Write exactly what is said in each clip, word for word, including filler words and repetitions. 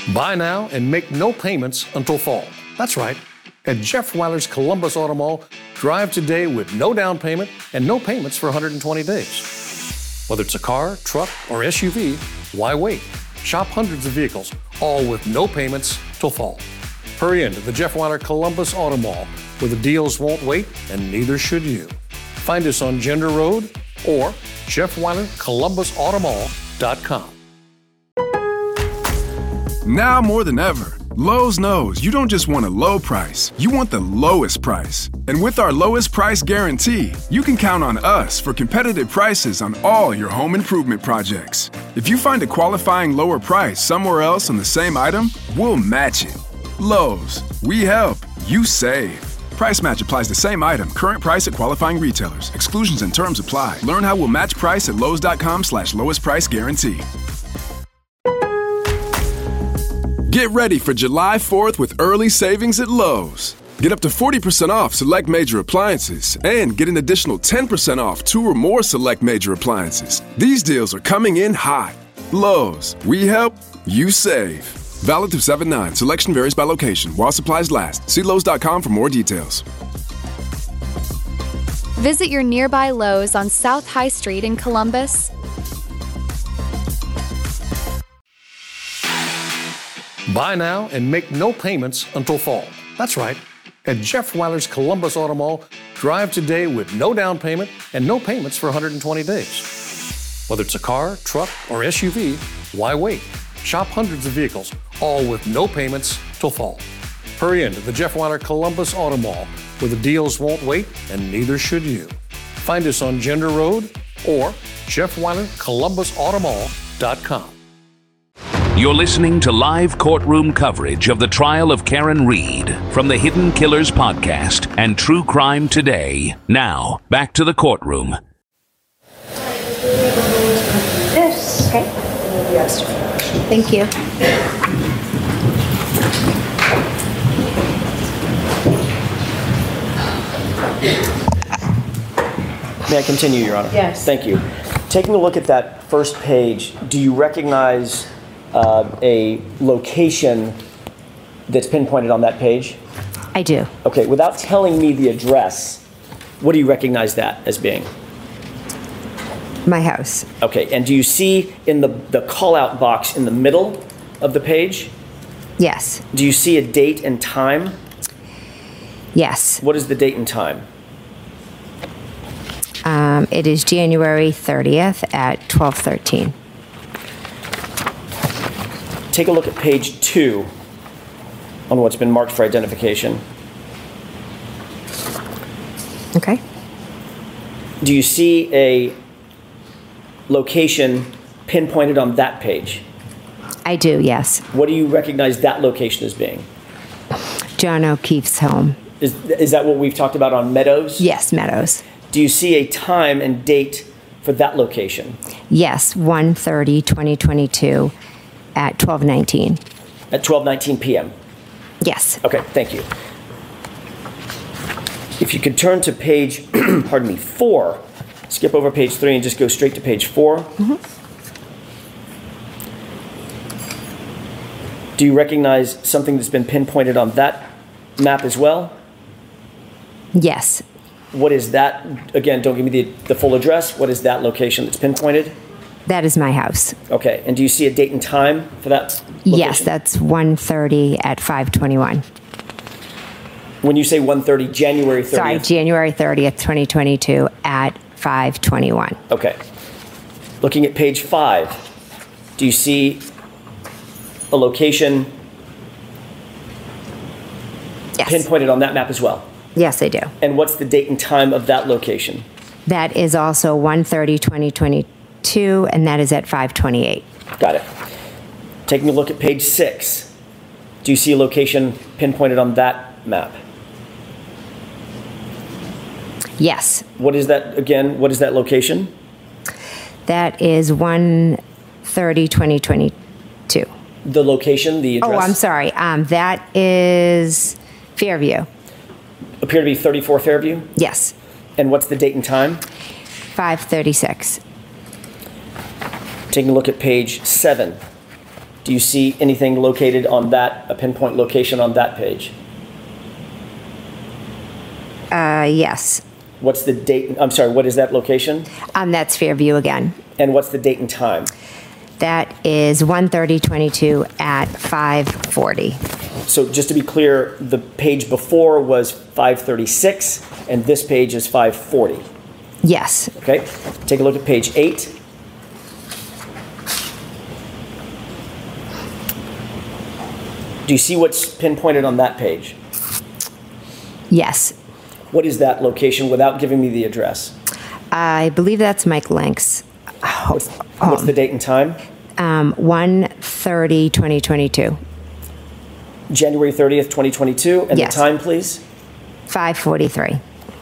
Buy now and make no payments until fall. That's right. At Jeff Weiler's Columbus Auto Mall, drive today with no down payment and no payments for one hundred twenty days. Whether it's a car, truck, or S U V, why wait? Shop hundreds of vehicles, all with no payments till fall. Hurry into the Jeff Weiler Columbus Auto Mall, where the deals won't wait and neither should you. Find us on Gender Road or Jeff Weiler Columbus Auto Mall dot com. Now more than ever, Lowe's knows you don't just want a low price, you want the lowest price. And with our lowest price guarantee, you can count on us for competitive prices on all your home improvement projects. If you find a qualifying lower price somewhere else on the same item, we'll match it. Lowe's, we help, you save. Price match applies the same item, current price at qualifying retailers. Exclusions and terms apply. Learn how we'll match price at Lowe's.com slash lowest price guarantee. Get ready for July fourth with early savings at Lowe's. Get up to forty percent off select major appliances and get an additional ten percent off two or more select major appliances. These deals are coming in hot. Lowe's, we help, you save. Valid through seven nine. Selection varies by location. While supplies last. See Lowe's dot com for more details. Visit your nearby Lowe's on South High Street in Columbus. Buy now and make no payments until fall. That's right. At Jeff Weiler's Columbus Auto Mall, drive today with no down payment and no payments for one hundred twenty days. Whether it's a car, truck, or S U V, why wait? Shop hundreds of vehicles, all with no payments till fall. Hurry into the Jeff Weiler Columbus Auto Mall, where the deals won't wait and neither should you. Find us on Gender Road or Jeff Weiler Columbus Auto Mall dot com. You're listening to live courtroom coverage of the trial of Karen Read from the Hidden Killers podcast and True Crime Today. Now, back to the courtroom. This. Okay. Yes. Thank you. May I continue, Your Honor? Yes. Thank you. Taking a look at that first page, do you recognize uh, a location that's pinpointed on that page? I do. Okay, without telling me the address, what do you recognize that as being? My house. Okay, and do you see in the, the call-out box in the middle of the page? Yes. Do you see a date and time? Yes. What is the date and time? Um, it is January thirtieth at twelve thirteen. Take a look at page two on what's been marked for identification. Okay. Do you see a location pinpointed on that page? I do, yes. What do you recognize that location as being? John O'Keefe's home. Is, is that what we've talked about on Meadows? Yes, Meadows. Do you see a time and date for that location? Yes, one thirty, twenty twenty-two at twelve nineteen. At twelve nineteen p.m.? Yes. Okay, thank you. If you could turn to page, pardon me, four, skip over page three and just go straight to page four. Mm-hmm. Do you recognize something that's been pinpointed on that map as well? Yes. What is that? Again, don't give me the, the full address. What is that location that's pinpointed? That is my house. Okay, and do you see a date and time for that location? Yes, that's one thirty at five twenty-one. When you say one thirty, January thirtieth? Sorry, January thirtieth, twenty twenty-two at five twenty-one. Okay. Looking at page five, do you see a location Yes. pinpointed on that map as well? Yes, I do. And what's the date and time of that location? That is also one thirty, twenty twenty-two, and that is at five twenty-eight. Got it. Taking a look at page six, do you see a location pinpointed on that map? Yes. What is that, again, what is that location? That is one thirty, twenty twenty-two. The location, the address? Oh, I'm sorry. Um, that is Fairview. Appear to be thirty-four Fairview? Yes. And what's the date and time? five thirty-six. Taking a look at page seven, Do you see anything located on that, a pinpoint location on that page? Uh, yes. What's the date? I'm sorry, what is that location? Um, that's Fairview again. And what's the date and time? That is one thirty twenty-two at five forty. So just to be clear, the page before was five thirty-six, and this page is five forty. Yes. Okay, take a look at page eight. Do you see what's pinpointed on that page? Yes. What is that location without giving me the address? I believe that's Mike Lanks. What's, what's the date and time? Um, one thirty twenty twenty-two. January thirtieth, twenty twenty-two. And Yes. the time, please? five forty-three.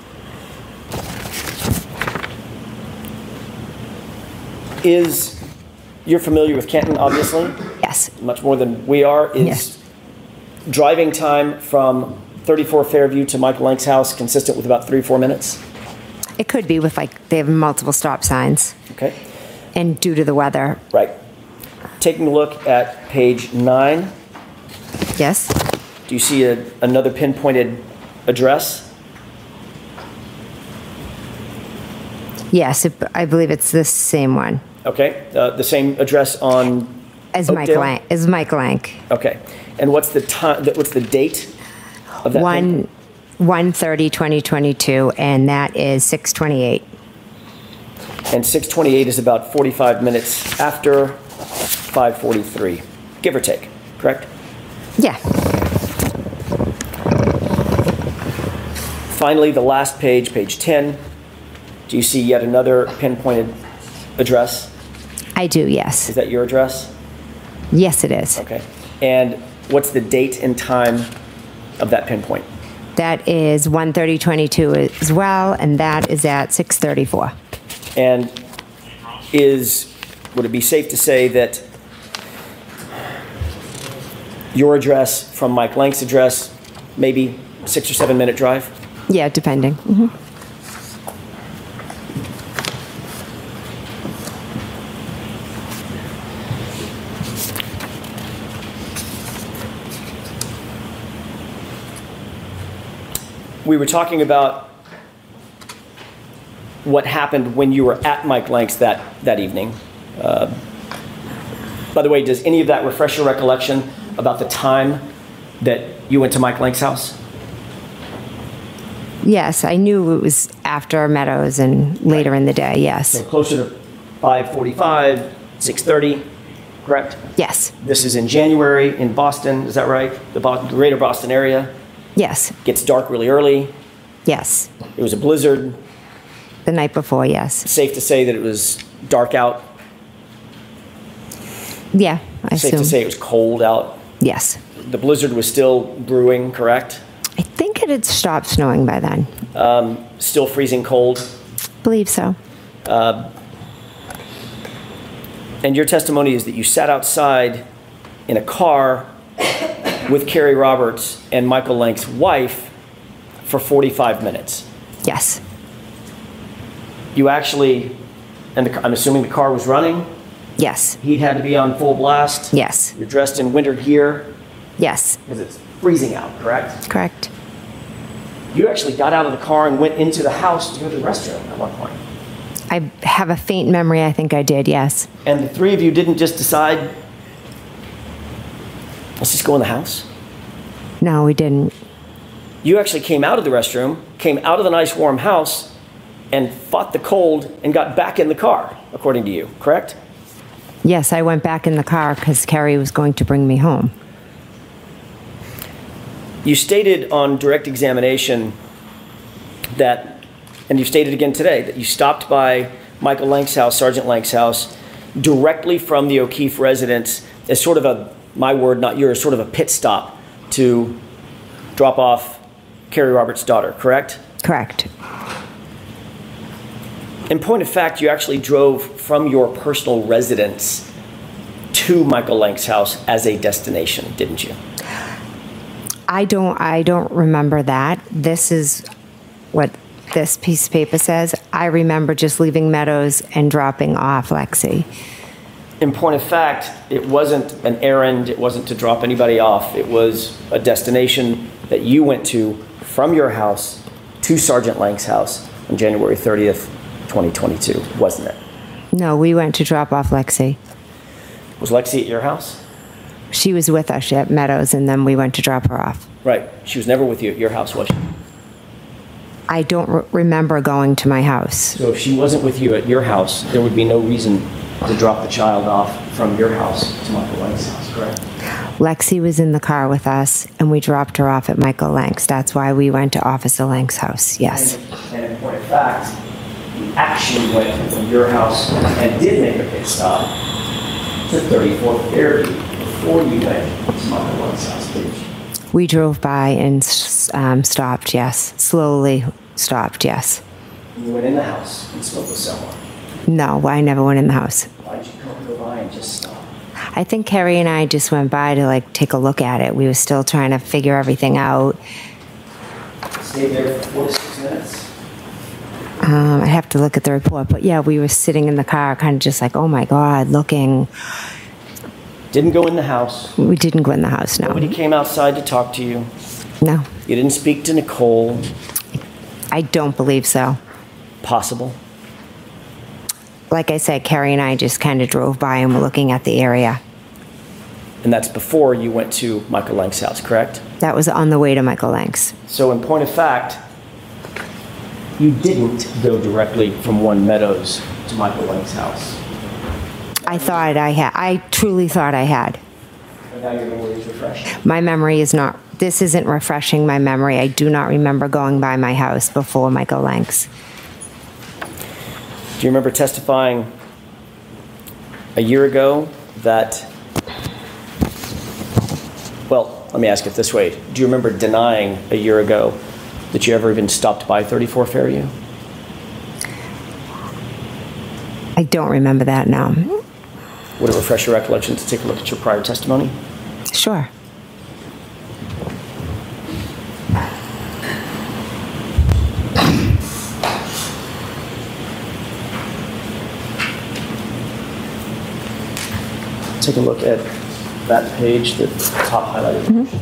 Is, you're familiar with Canton, obviously, Yes. much more than we are. Is Yes. driving time from thirty-four Fairview to Michael Lank's house consistent with about three, four minutes? It could be with like, they have multiple stop signs. Okay, And due to the weather, right. Taking a look at page nine, yes. do you see a, another pinpointed address? Yes, it, I believe it's the same one Okay, uh, the same address on as Mike Oakdale? Lank. As Mike Lank. Okay, and what's the time? What's the date of that? One, pinpoint? one thirty twenty twenty-two, and that is six twenty-eight. And six twenty-eight is about forty-five minutes after five forty-three, give or take. Correct. Yeah. Finally, the last page, page ten. Do you see yet another pinpointed address? I do, yes. Is that your address? Yes, it is. Okay. And what's the date and time of that pinpoint? That is one thirty twenty-two as well, and that is at six thirty-four. And is, would it be safe to say that your address from Mike Lank's address, maybe six or seven minute drive? Yeah, depending. Mhm. We were talking about what happened when you were at Mike Lank's that, that evening. Uh, by the way, does any of that refresh your recollection about the time that you went to Mike Lank's house? Yes, I knew it was after Meadows and later in the day, yes. So closer to five forty-five, six thirty, correct? Yes, This is in January in Boston, is that right? The Bo- greater Boston area. yes, Gets dark really early. yes. It was a blizzard. The night before, yes. Safe to say that it was dark out. Yeah, I Safe to assume. say it was cold out. Yes. The blizzard was still brewing, correct? I think it had stopped snowing by then. Still freezing cold. Believe so. And your testimony is that you sat outside in a car with Carrie Roberts and Michael Lank's wife for forty-five minutes. Yes, You actually, and the, I'm assuming the car was running. yes, He'd had to be on full blast. yes, You're dressed in winter gear yes, because it's freezing out, correct? correct. You actually got out of the car and went into the house to go to the restroom at one point. I have a faint memory, I think I did, yes. And the three of you didn't just decide, let's just go in the house? No, we didn't. You actually came out of the restroom, came out of the nice warm house, and fought the cold and got back in the car, according to you, correct? Yes, I went back in the car because Carrie was going to bring me home. You stated on direct examination that, and you stated again today, that you stopped by Michael Lank's house, Sergeant Lank's house, directly from the O'Keefe residence as sort of a, my word, not yours, sort of a pit stop to drop off Carrie Roberts' daughter, correct? Correct. In point of fact, you actually drove from your personal residence to Michael Lank's house as a destination, didn't you? I don't I don't remember that. This is what this piece of paper says. I remember just leaving Meadows and dropping off Lexi. in point of fact, it wasn't an errand, it wasn't to drop anybody off. It was a destination that you went to from your house to Sergeant Lang's house on January thirtieth, twenty twenty-two, wasn't it? No, we went to drop off Lexi. Was Lexi at your house? She was with us at Meadows, and then we went to drop her off. Right. She was never with you at your house, was she? I don't re- remember going to my house. So if she wasn't with you at your house, there would be no reason to drop the child off from your house to Michael Lang's house, correct? Lexi was in the car with us, and we dropped her off at Michael Lang's. That's why we went to Officer Lang's house, yes. And, and in point of fact, you actually went from your house and did make a pit stop to thirty-four Fairview before you went to Michael Lang's house, didn't you? We drove by and um, stopped, yes. Slowly stopped, yes. You went in the house and spoke with someone. No, I never went in the house. Why did you come go by and just stop? I think Carrie and I just went by to like take a look at it. We were still trying to figure everything out. Stayed there for four to six minutes? Um, I'd have to look at the report, but yeah, we were sitting in the car kind of just like, oh my God, looking. Didn't go in the house? We didn't go in the house, no. Nobody came outside to talk to you? No. You didn't speak to Nicole? I don't believe so. Possible? Like I said, Carrie and I just kind of drove by and were looking at the area. And that's before you went to Michael Lang's house, correct? That was on the way to Michael Lang's. So in point of fact, you didn't go directly from One Meadows to Michael Lang's house. I thought I had. I truly thought I had. And now your memory is refreshed. My memory is not, this isn't refreshing my memory. I do not remember going by my house before Michael Lang's. Do you remember testifying a year ago that, well, let me ask it this way. Do you remember denying a year ago that you ever even stopped by thirty-four Fairview? I don't remember that now. Would it refresh your recollection to take a look at your prior testimony? Sure. Take a look at that page, the top highlighted. Mm-hmm.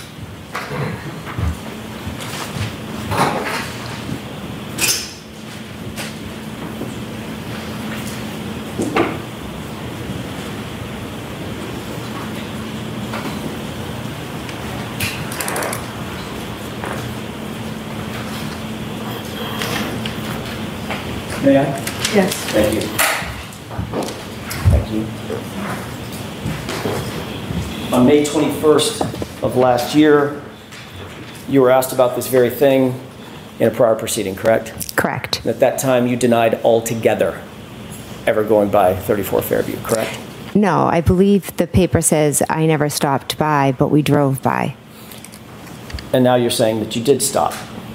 May I? Yes. Thank you. Thank you. On May twenty-first of last year, you were asked about this very thing in a prior proceeding, correct? Correct. And at that time, you denied altogether ever going by thirty-four Fairview, correct? No, I believe the paper says I never stopped by, but we drove by. And now you're saying that you did stop.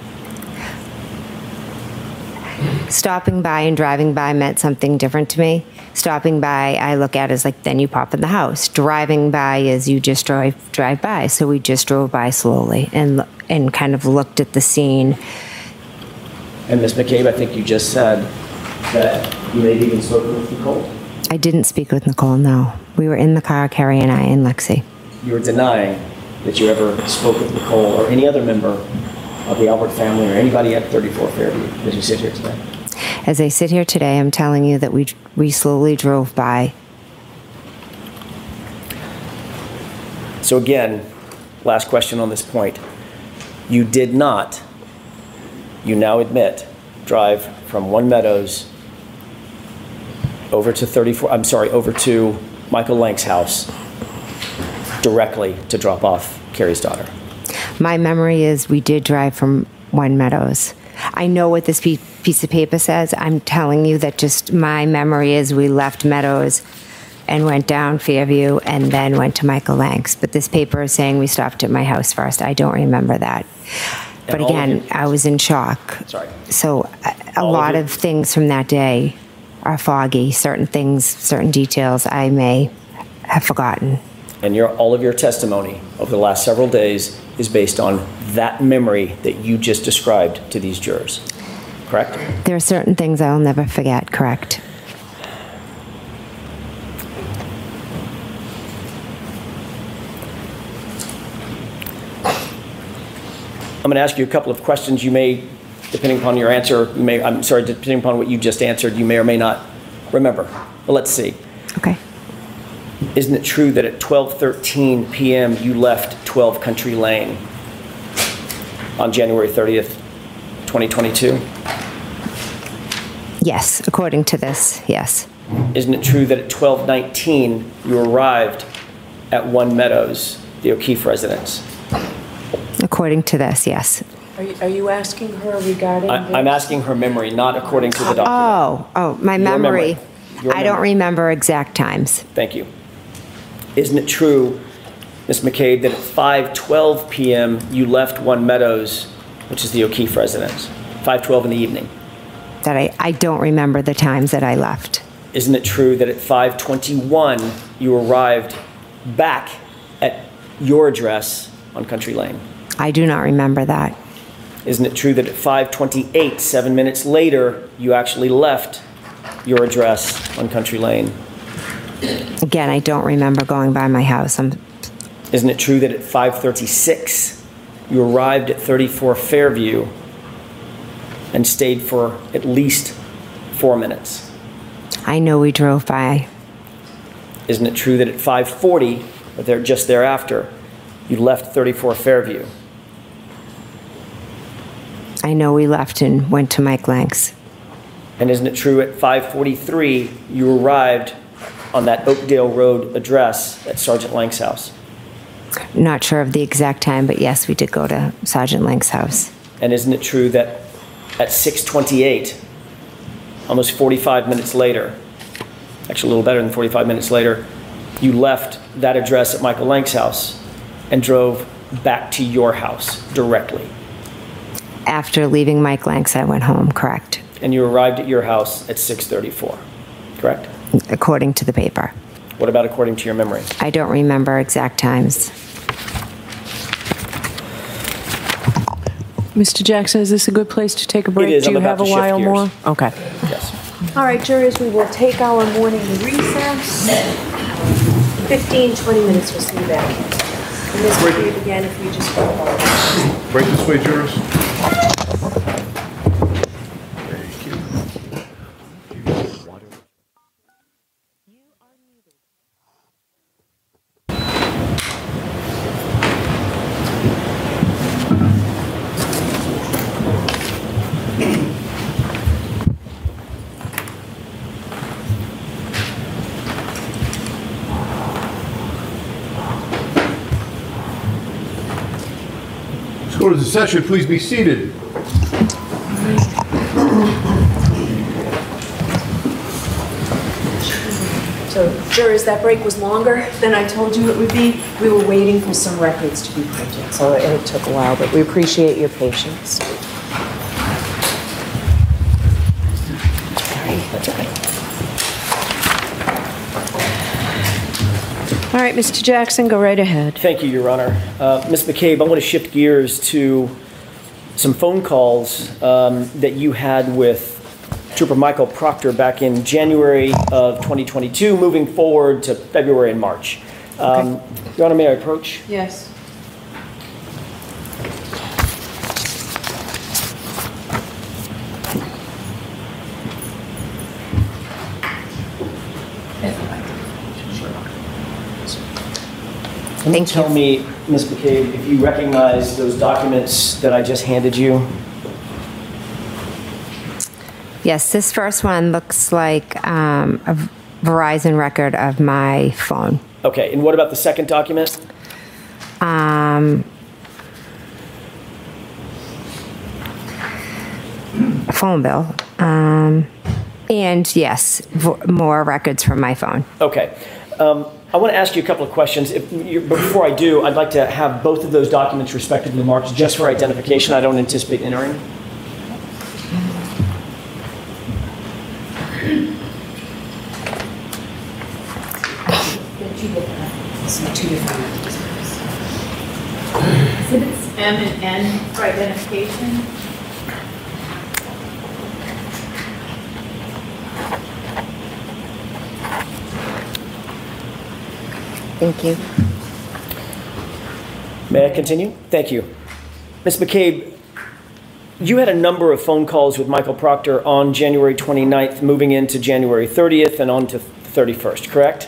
Stopping by and driving by meant something different to me. Stopping by, I look at as like, then you pop in the house. Driving by is you just drive drive by. So we just drove by slowly and and kind of looked at the scene. And Miz McCabe, I think you just said that you may have even spoken with Nicole. I didn't speak with Nicole, no. We were in the car, Carrie and I, and Lexi. You were denying that you ever spoke with Nicole or any other member of the Albert family or anybody at thirty-four Fairview as you sit here today. As I sit here today, I'm telling you that we we slowly drove by. So again, last question on this point. You did not, you now admit, drive from One Meadows over to thirty-four, I'm sorry, over to Michael Lang's house directly to drop off Carrie's daughter. My memory is we did drive from One Meadows. I know what this piece of paper says. I'm telling you that just my memory is we left Meadows and went down Fairview and then went to Michael Lang's. But this paper is saying we stopped at my house first. I don't remember that. But again, I was in shock. Sorry. So a, a lot of things from that day are foggy. Certain things, certain details I may have forgotten. And your, all of your testimony over the last several days is based on that memory that you just described to these jurors, correct? There are certain things I'll never forget, correct? I'm going to ask you a couple of questions. You may, depending upon your answer, you may, I'm sorry, depending upon what you just answered, you may or may not remember. But let's see. Okay. Isn't it true that at twelve thirteen p.m. you left twelve Country Lane on January thirtieth, twenty twenty-two? Yes, according to this, yes. Isn't it true that at twelve nineteen you arrived at One Meadows, the O'Keefe residence? According to this, yes. Are you, are you asking her regarding I, this? I'm asking her memory, not according to the document. Oh, oh, my Your memory. memory. Your I don't memory. remember exact times. Thank you. Isn't it true, Miz McCabe, that at five twelve p.m. you left One Meadows, which is the O'Keefe residence? five twelve in the evening. That I, I don't remember the times that I left. Isn't it true that at five twenty-one you arrived back at your address on Country Lane? I do not remember that. Isn't it true that at five twenty-eight, seven minutes later, you actually left your address on Country Lane? Again, I don't remember going by my house. I'm, Isn't it true that at five thirty-six you arrived at thirty-four Fairview and stayed for at least four minutes? I know we drove by. Isn't it true that at five forty, or there, just thereafter, you left thirty-four Fairview? I know we left and went to Mike Lank's. And isn't it true at five forty-three you arrived on that Oakdale Road address at Sergeant Lank's house? Not sure of the exact time, but yes, we did go to Sergeant Lank's house. And isn't it true that at six twenty-eight, almost forty-five minutes later, actually a little better than forty-five minutes later, you left that address at Michael Lank's house and drove back to your house directly? After leaving Mike Lank's, I went home, correct? And you arrived at your house at six thirty-four, correct? According to the paper. What about according to your memory? I don't remember exact times. Mister Jackson, is this a good place to take a break? It is. Do I'm you about have to a shift while gears. more? Okay. Yes. All right, jurors, we will take our morning recess. fifteen, twenty minutes, we'll see you back. And this will be again if you just go. Break this way, jurors. Go to the session, please be seated. So, jurors, that break was longer than I told you it would be. We were waiting for some records to be printed, so it it took a while, but we appreciate your patience. That's okay. All right, Mister Jackson, go right ahead. Thank you, Your Honor. Uh, Miz McCabe, I want to shift gears to some phone calls um, that you had with Trooper Michael Proctor back in January of twenty twenty-two, moving forward to February and March. Um, Your Honor, may I approach? Yes. Can you tell me, Miz McCabe, if you recognize those documents that I just handed you? Yes, this first one looks like um, a Verizon record of my phone. Okay, and what about the second document? Um, a phone bill. Um, and yes, vo- more records from my phone. Okay. Um, I want to ask you a couple of questions. If you, but before I do, I'd like to have both of those documents respectively marked just for identification. I don't anticipate entering. Two different. Exhibits M and N for identification. Thank you. May I continue? Thank you. Miz McCabe, you had a number of phone calls with Michael Proctor on January twenty-ninth, moving into January thirtieth and on to thirty-first, correct?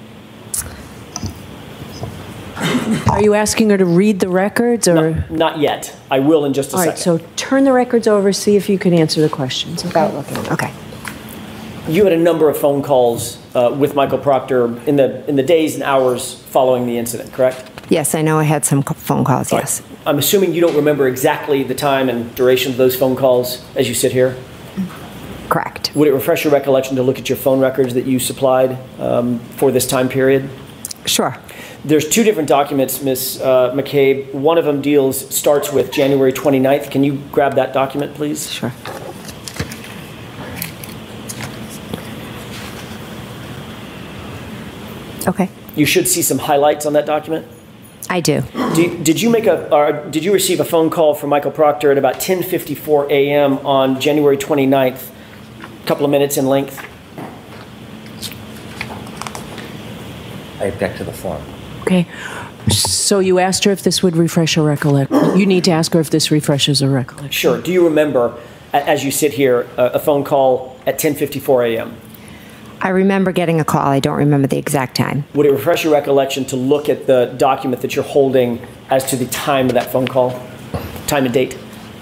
Are you asking her to read the records, or? Not, not yet. I will in just a All right, second. so turn the records over, see if you can answer the questions. Okay? Without looking. Okay. You had a number of phone calls uh, with Michael Proctor in the in the days and hours following the incident, correct? Yes, I know I had some co- phone calls, All yes. right. I'm assuming you don't remember exactly the time and duration of those phone calls as you sit here? Correct. Would it refresh your recollection to look at your phone records that you supplied um, for this time period? Sure. There's two different documents, Miz Uh, McCabe. One of them deals, starts with January twenty-ninth. Can you grab that document, please? Sure. Okay. You should see some highlights on that document. I do. Do, did you make a, or did you receive a phone call from Michael Proctor at about ten fifty-four a.m. on January twenty-ninth, a couple of minutes in length? I object to the form. Okay. So you asked her if this would refresh her recollection. You need to ask her if this refreshes her recollection. Sure. Do you remember, a- as you sit here, a, a phone call at ten fifty-four a.m.? I remember getting a call. I don't remember the exact time. Would it refresh your recollection to look at the document that you're holding as to the time of that phone call? Time and date?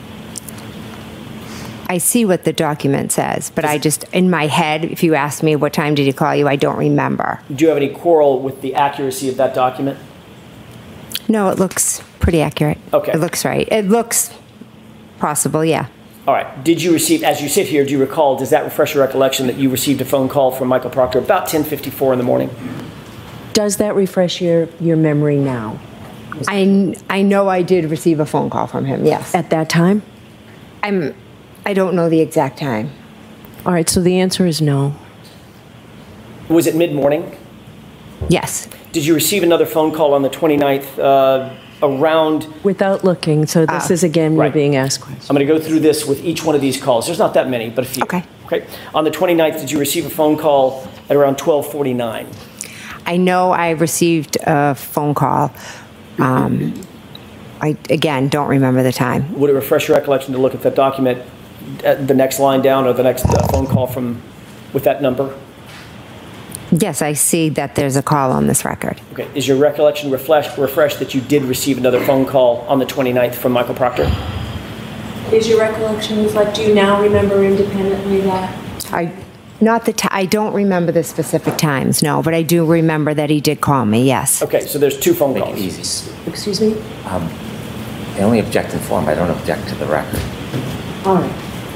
I see what the document says, but I just, in my head, if you ask me what time did he call you, I don't remember. Do you have any quarrel with the accuracy of that document? No, it looks pretty accurate. Okay. It looks right. It looks possible, yeah. All right. Did you receive, as you sit here, do you recall, does that refresh your recollection that you received a phone call from Michael Proctor about ten fifty-four in the morning? Does that refresh your, your memory now? I, I know I did receive a phone call from him, yes. At that time? I'm, I don't know the exact time. All right, so the answer is no. Was it mid-morning? Yes. Did you receive another phone call on the twenty-ninth uh, around? Without looking, so this Ah, is again, right. you're being asked questions. I'm going to go through this with each one of these calls. There's not that many, but a few. Okay. Okay. On the twenty-ninth, did you receive a phone call at around twelve forty-nine? I know I received a phone call. Um, I, again, don't remember the time. Would it refresh your recollection to look at that document, at the next line down, or the next uh, phone call from with that number? Yes, I see that there's a call on this record. Okay. Is your recollection refresh, refreshed that you did receive another phone call on the twenty-ninth from Michael Proctor? Is your recollection reflect, do you now remember independently that? I, not the, ti I don't remember the specific times, no, but I do remember that he did call me, yes. Okay, so there's two phone Make calls. it easy. Excuse me? Um, I only object in form. I don't object to the record. All right.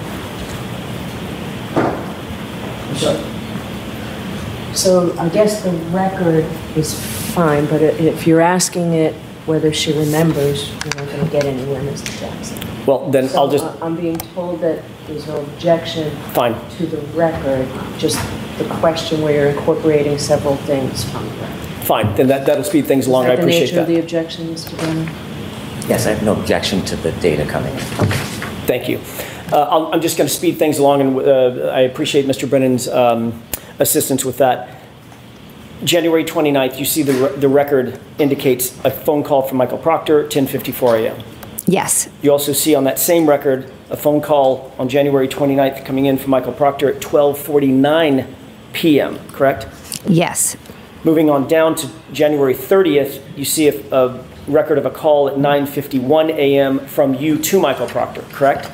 So I guess the record is fine, but i- if you're asking it whether she remembers, you're not going to get anywhere, Mister Jackson. Well, then So I'll just, uh, I'm being told that there's no objection fine. to the record, just the question where you're incorporating several things from the record. Fine, then that, that'll speed things along. I Is that the appreciate nature of the that. objection, Mister Brennan? Yes, I have no objection to the data coming in. Thank you. Uh, I'll- I'm just going to speed things along, and uh, I appreciate Mister Brennan's um, assistance with that. January twenty-ninth, you see the, re- the record indicates a phone call from Michael Proctor, ten fifty-four a.m. Yes, You also see on that same record a phone call on January twenty-ninth coming in from Michael Proctor at twelve forty-nine p.m., correct? yes, Moving on down to January thirtieth, you see a, a record of a call at nine fifty-one a.m. from you to Michael Proctor, correct?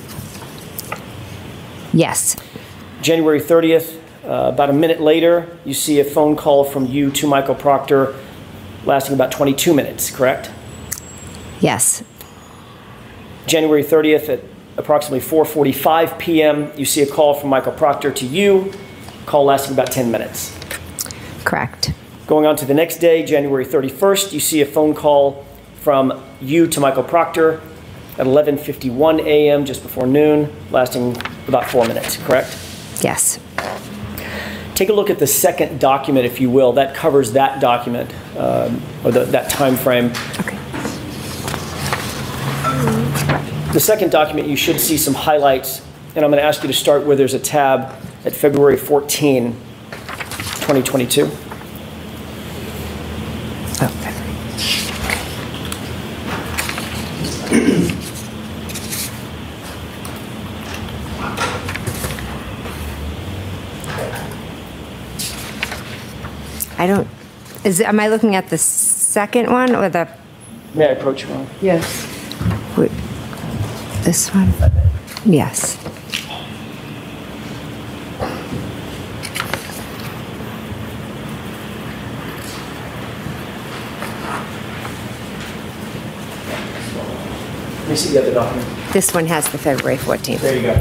yes, January thirtieth, uh, about a minute later, you see a phone call from you to Michael Proctor lasting about twenty-two minutes, correct? yes, January thirtieth at approximately four forty-five p.m., you see a call from Michael Proctor to you, call lasting about ten minutes. correct. Going on to the next day, January thirty-first, you see a phone call from you to Michael Proctor at eleven fifty-one a.m., just before noon, lasting about four minutes, correct? Yes, Take a look at the second document, if you will. That covers that document, um, or the, that time frame. okay. The second document, you should see some highlights, and I'm going to ask you to start where there's a tab at February fourteenth, twenty twenty-two. Oh, I don't, is, am I looking at the second one or the, May I approach you, Ron? Yes. wait, this one? Yes. Let me see the other document. This one has the February fourteenth. There you go.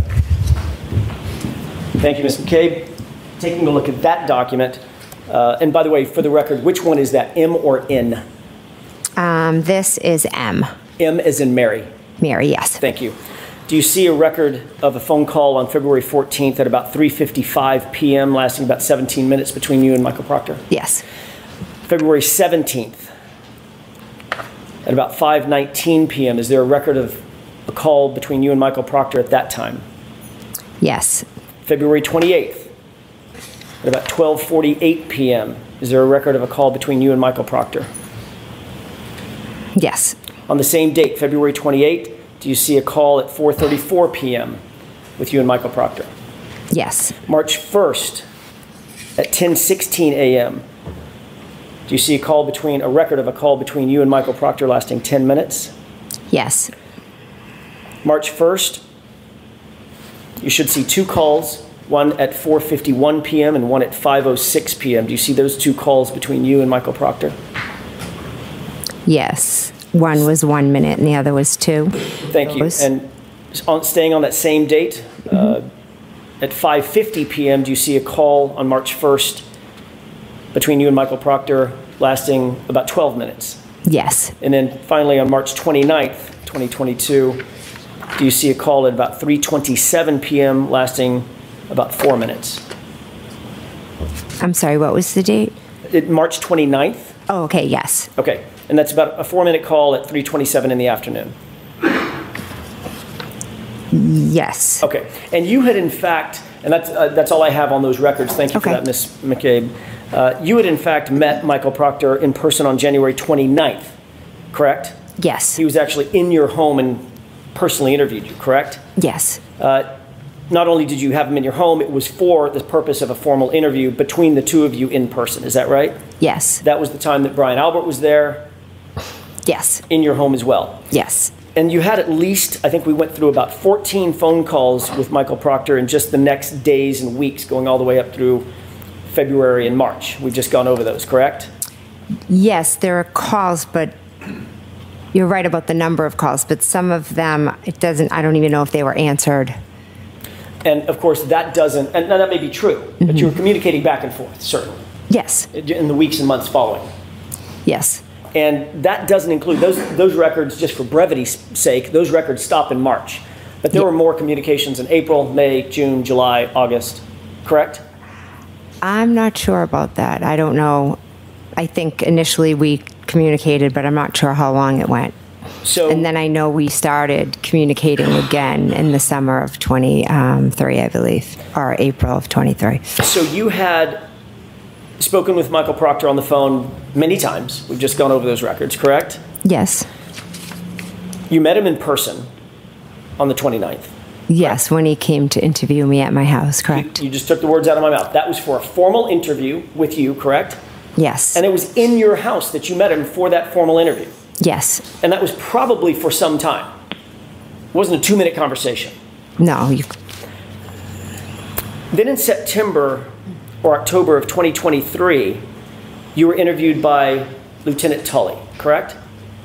Thank you, Miz McCabe. Taking a look at that document, uh, and by the way, for the record, which one is that, M or N? Um, this is M. M as in Mary. Mary, yes. Thank you. Do you see a record of a phone call on February fourteenth at about three fifty-five p.m., lasting about seventeen minutes between you and Michael Proctor? Yes. February seventeenth at about five nineteen p.m., is there a record of a call between you and Michael Proctor at that time? Yes. February twenty-eighth at about twelve forty-eight p.m., is there a record of a call between you and Michael Proctor? Yes. On the same date, February twenty-eighth, do you see a call at four thirty-four p.m. with you and Michael Proctor? Yes. March first at ten sixteen a.m., do you see a call between, a record of a call between you and Michael Proctor lasting ten minutes? Yes. March first, you should see two calls, one at four fifty-one p.m. and one at five oh six p.m. Do you see those two calls between you and Michael Proctor? Yes. One was one minute and the other was two. Thank you. And on, staying on that same date, mm-hmm. uh, at five fifty p.m., do you see a call on March first between you and Michael Proctor lasting about twelve minutes? Yes. And then finally on March twenty-ninth, twenty twenty-two, do you see a call at about three twenty-seven p.m. lasting about four minutes? I'm sorry, what was the date? It, March twenty-ninth. Oh, okay, yes. Okay, and that's about a four-minute call at three twenty-seven in the afternoon. Yes. Okay, and you had in fact, and that's, uh, that's all I have on those records. Thank you okay. for that, Miz McCabe. Uh, you had in fact met Michael Proctor in person on January twenty-ninth, correct? Yes. He was actually in your home and personally interviewed you, correct? Yes. Uh, not only did you have him in your home, it was for the purpose of a formal interview between the two of you in person. Is that right? Yes. That was the time that Brian Albert was there? Yes. In your home as well? Yes. And you had at least, I think we went through about fourteen phone calls with Michael Proctor in just the next days and weeks, going all the way up through February and March. We've just gone over those, correct? Yes, there are calls, but you're right about the number of calls, but some of them, it doesn't, I don't even know if they were answered. And of course, that doesn't, and that may be true, mm-hmm. but you were communicating back and forth, certainly. Yes. In the weeks and months following. Yes. And that doesn't include, those those records, just for brevity's sake, those records stop in March. But there yeah. were more communications in April, May, June, July, August, correct? I'm not sure about that. I don't know. I think initially we communicated, but I'm not sure how long it went. So, and then I know we started communicating again in the summer of twenty-three, I believe, or April of twenty-three. So you had spoken with Michael Proctor on the phone many times. We've just gone over those records, correct? Yes. You met him in person on the twenty-ninth. Yes, when he came to interview me at my house, correct. You, you just took the words out of my mouth. That was for a formal interview with you, correct? Yes. And it was in your house that you met him for that formal interview? Yes. And that was probably for some time. It wasn't a two-minute conversation. No. You... Then in September or October of twenty twenty-three, you were interviewed by Lieutenant Tully, correct?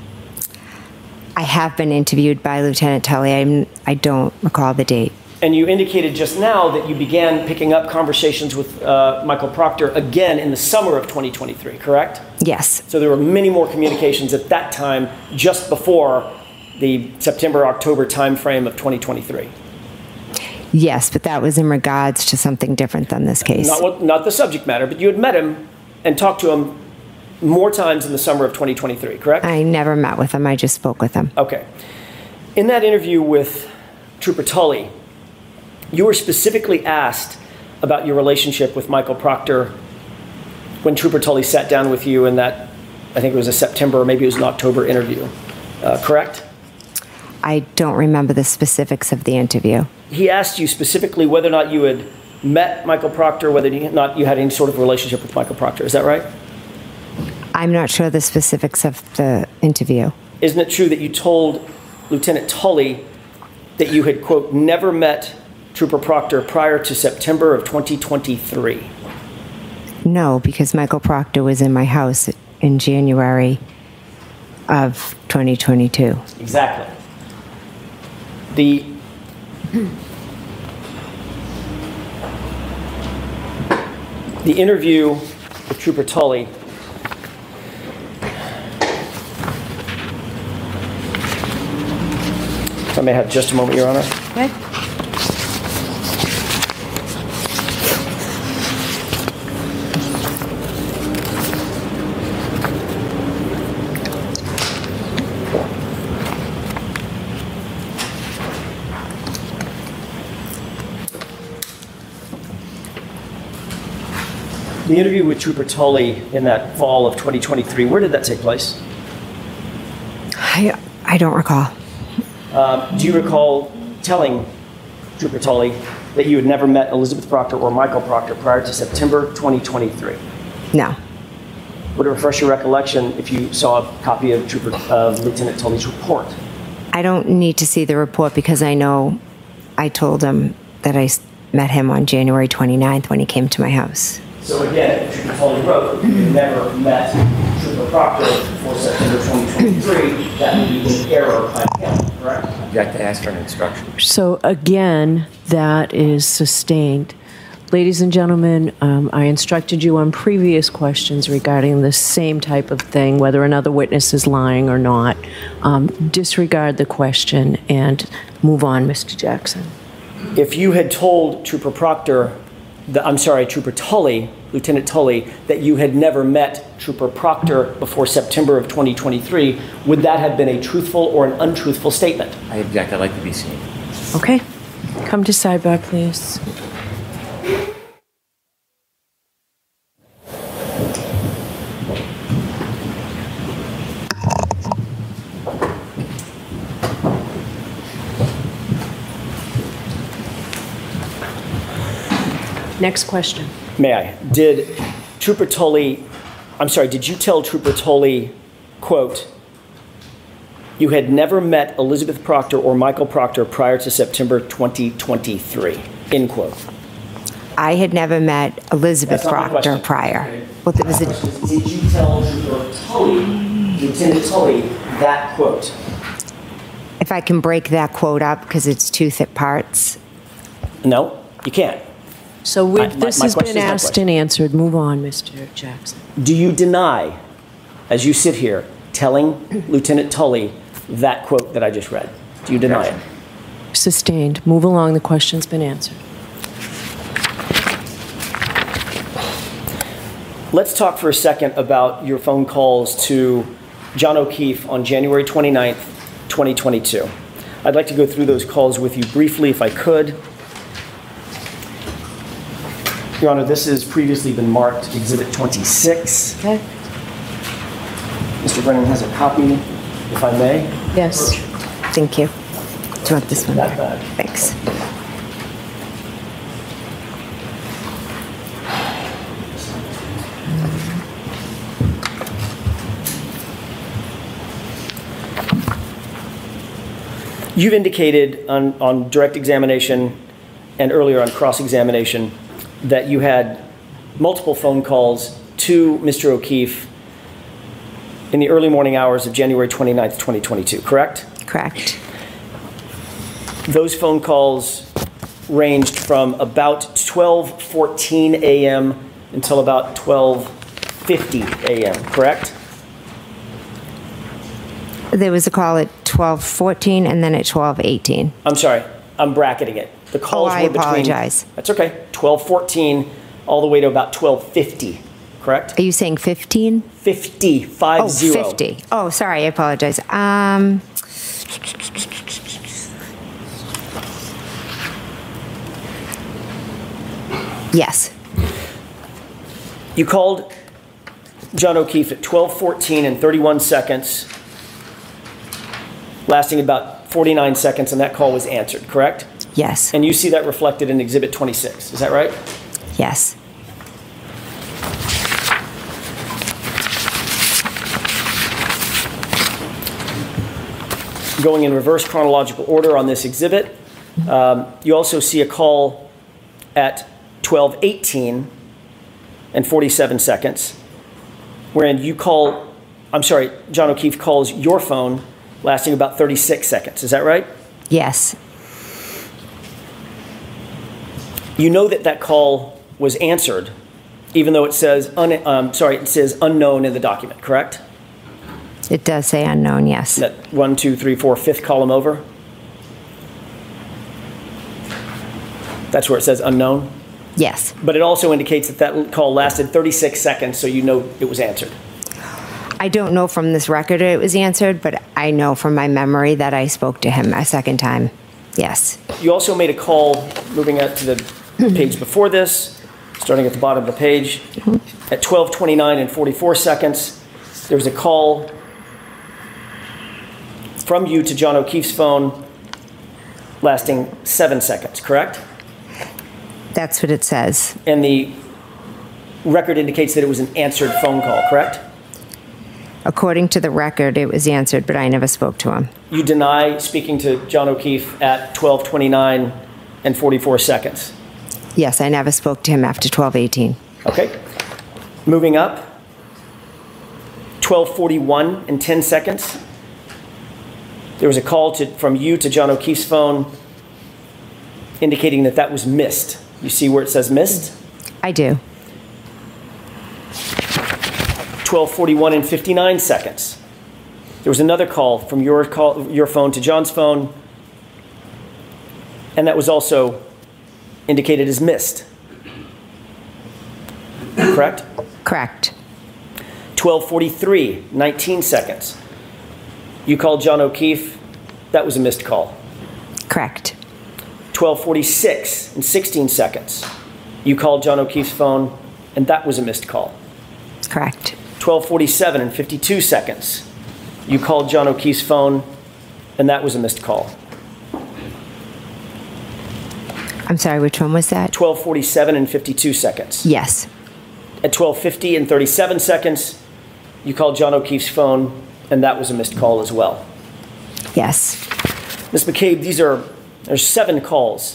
I have been interviewed by Lieutenant Tully. I'm, I don't recall the date. And you indicated just now that you began picking up conversations with uh, Michael Proctor again in the summer of twenty twenty-three, correct? Yes. So there were many more communications at that time, just before the September-October timeframe of twenty twenty-three. Yes, but that was in regards to something different than this case. Not, what, not the subject matter, but you had met him and talked to him more times in the summer of twenty twenty-three, correct? I never met with him. I just spoke with him. Okay. In that interview with Trooper Tully, you were specifically asked about your relationship with Michael Proctor when Trooper Tully sat down with you in that, I think it was a September or maybe it was an October interview, uh, correct? I don't remember the specifics of the interview. He asked you specifically whether or not you had met Michael Proctor, whether or not you had any sort of relationship with Michael Proctor. Is that right? I'm not sure the specifics of the interview. Isn't it true that you told Lieutenant Tully that you had, quote, never met Trooper Proctor prior to September of twenty twenty-three? No, because Michael Proctor was in my house in January of twenty twenty-two. Exactly. The the interview with Trooper Tully if I may have just a moment, Your Honor. Okay. The interview with Trooper Tully in that fall of twenty twenty-three, where did that take place? I, I don't recall. Um, do you recall telling Trooper Tully that you had never met Elizabeth Proctor or Michael Proctor prior to September twenty twenty-three? No. Would it refresh your recollection if you saw a copy of Trooper of Lieutenant Tully's report? I don't need to see the report because I know I told him that I s- met him on January twenty-ninth when he came to my house. So again, Trooper Tully wrote that you never met Trooper Proctor before September twenty twenty-three. That would be an error by him, correct? Object to ask for an instruction. So again, that is sustained. Ladies and gentlemen, um, I instructed you on previous questions regarding the same type of thing, whether another witness is lying or not. Um, disregard the question and move on, Mister Jackson. If you had told Trooper Proctor, the, I'm sorry, Trooper Tully, Lieutenant Tully, that you had never met Trooper Proctor before September of twenty twenty-three, would that have been a truthful or an untruthful statement? I object. I'd like to be seen. Okay. Come to sidebar, please. Next question. May I? Did Trooper Tully, I'm sorry, did you tell Trooper Tully, quote, you had never met Elizabeth Proctor or Michael Proctor prior to September twenty twenty-three, end quote? I had never met Elizabeth That's not my Proctor question. prior. Okay. Well, there was My a, question is, did you tell Trooper Tully, Lieutenant Tully, that quote? if I can break that quote up because it's two thick parts. No, you can't. So we- My- my- this my has question been is my asked question. and answered. Move on, Mister Jackson. Do you deny, as you sit here, telling Lieutenant Tully that quote that I just read? Do you deny it? Sustained. Move along. The question's been answered. Let's talk for a second about your phone calls to John O'Keefe on January twenty-ninth, twenty twenty-two. I'd like to go through those calls with you briefly, if I could. Your Honor, this has previously been marked Exhibit twenty-six. Okay. Mister Brennan has a copy, if I may. Yes. Thank you. Do you want this one? That bag. Thanks. You've indicated on, on direct examination and earlier on cross-examination that you had multiple phone calls to Mister O'Keefe in the early morning hours of January twenty-ninth, twenty twenty-two, correct? Correct. Those phone calls ranged from about twelve fourteen a.m. until about twelve fifty a.m., correct? There was a call at twelve fourteen and then at twelve eighteen. I'm sorry, I'm bracketing it. The calls Oh, I were between... apologize. That's okay. twelve fourteen all the way to about twelve fifty, correct? Are you saying fifteen? fifty, five Oh, zero. fifty. Oh, sorry, I apologize. Um, yes. You called John O'Keefe at twelve fourteen and thirty-one seconds, lasting about forty-nine seconds, and that call was answered, correct? Yes. And you see that reflected in Exhibit twenty-six, is that right? Yes. going in reverse chronological order on this exhibit. Um, you also see a call at twelve eighteen and forty-seven seconds, wherein you call, I'm sorry, John O'Keefe calls your phone, lasting about thirty-six seconds. Is that right? Yes. You know that that call was answered, even though it says, un, um, sorry, it says unknown in the document, correct? It does say unknown, yes. That one, two, three, four, fifth column over. That's where it says unknown? Yes. But it also indicates that that call lasted thirty-six seconds, so you know it was answered. I don't know from this record it was answered, but I know from my memory that I spoke to him a second time. Yes. You also made a call, moving out to the page before this, starting at the bottom of the page, at twelve twenty-nine and forty-four seconds. There was a call from you to John O'Keefe's phone lasting seven seconds, correct? That's what it says. And the record indicates that it was an answered phone call, correct? According to the record, it was answered, but I never spoke to him. You deny speaking to John O'Keefe at twelve twenty-nine and forty-four seconds? Yes, I never spoke to him after twelve eighteen. Okay. Moving up, twelve forty-one and ten seconds. There was a call to, from you to John O'Keefe's phone indicating that that was missed. You see where it says missed? I do. twelve forty-one and fifty-nine seconds. There was another call from your call, your phone to John's phone, and that was also indicated as missed. Correct? Correct. twelve forty-three, nineteen seconds. You called John O'Keefe. That was a missed call. Correct. twelve forty-six and sixteen seconds. You called John O'Keefe's phone, and that was a missed call. Correct. twelve forty-seven and fifty-two seconds. You called John O'Keefe's phone, and that was a missed call. I'm sorry, which one was that? twelve forty-seven and fifty-two seconds. Yes. At twelve fifty and thirty-seven seconds, you called John O'Keefe's phone, and that was a missed call as well. Yes. Miz McCabe, these are, there's seven calls.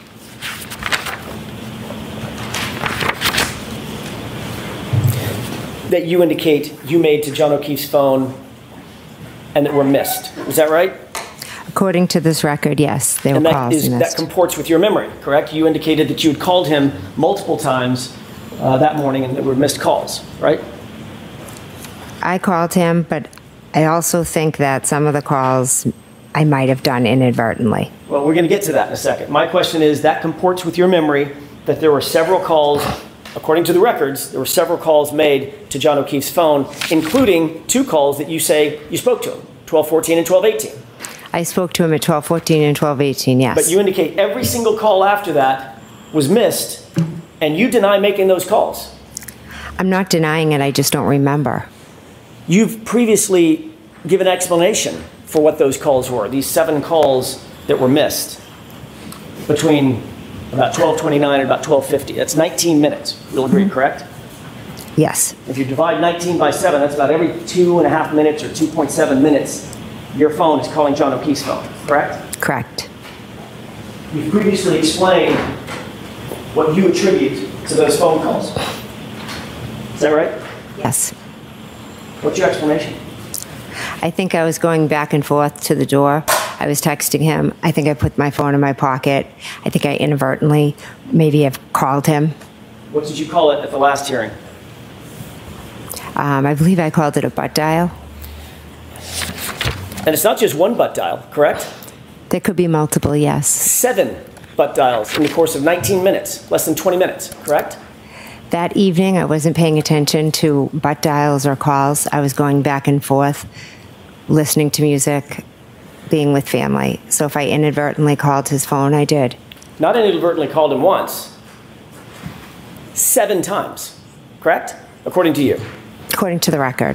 That you indicate you made to John O'Keefe's phone and that were missed. Is that right? According to this record, yes, they were and that calls is, missed. that comports with your memory, correct? You indicated that you had called him multiple times uh, that morning and there were missed calls, right? I called him, but I also think that some of the calls I might have done inadvertently. Well, we're going to get to that in a second. My question is, that comports with your memory that there were several calls, according to the records, there were several calls made to John O'Keefe's phone, including two calls that you say you spoke to him, twelve fourteen and twelve eighteen. I spoke to him at twelve fourteen and twelve eighteen, yes. But you indicate every single call after that was missed, and you deny making those calls. I'm not denying it, I just don't remember. You've previously given explanation for what those calls were, these seven calls that were missed between about twelve twenty-nine and about twelve fifty. That's nineteen minutes. You'll agree, correct? Yes. If you divide nineteen by seven, that's about every two and a half minutes or two point seven minutes, your phone is calling John O'Keefe's phone, correct? Correct. You've previously explained what you attribute to those phone calls. Is that right? Yes. What's your explanation? I think I was going back and forth to the door. I was texting him. I think I put my phone in my pocket. I think I inadvertently maybe have called him. What did you call it at the last hearing? Um, I believe I called it a butt dial. And it's not just one butt dial, correct? There could be multiple, yes. Seven butt dials in the course of nineteen minutes, less than twenty minutes, correct? That evening, I wasn't paying attention to butt dials or calls. I was going back and forth, listening to music, being with family. So if I inadvertently called his phone, I did. Not inadvertently called him once. Seven times, correct? According to you. According to the record.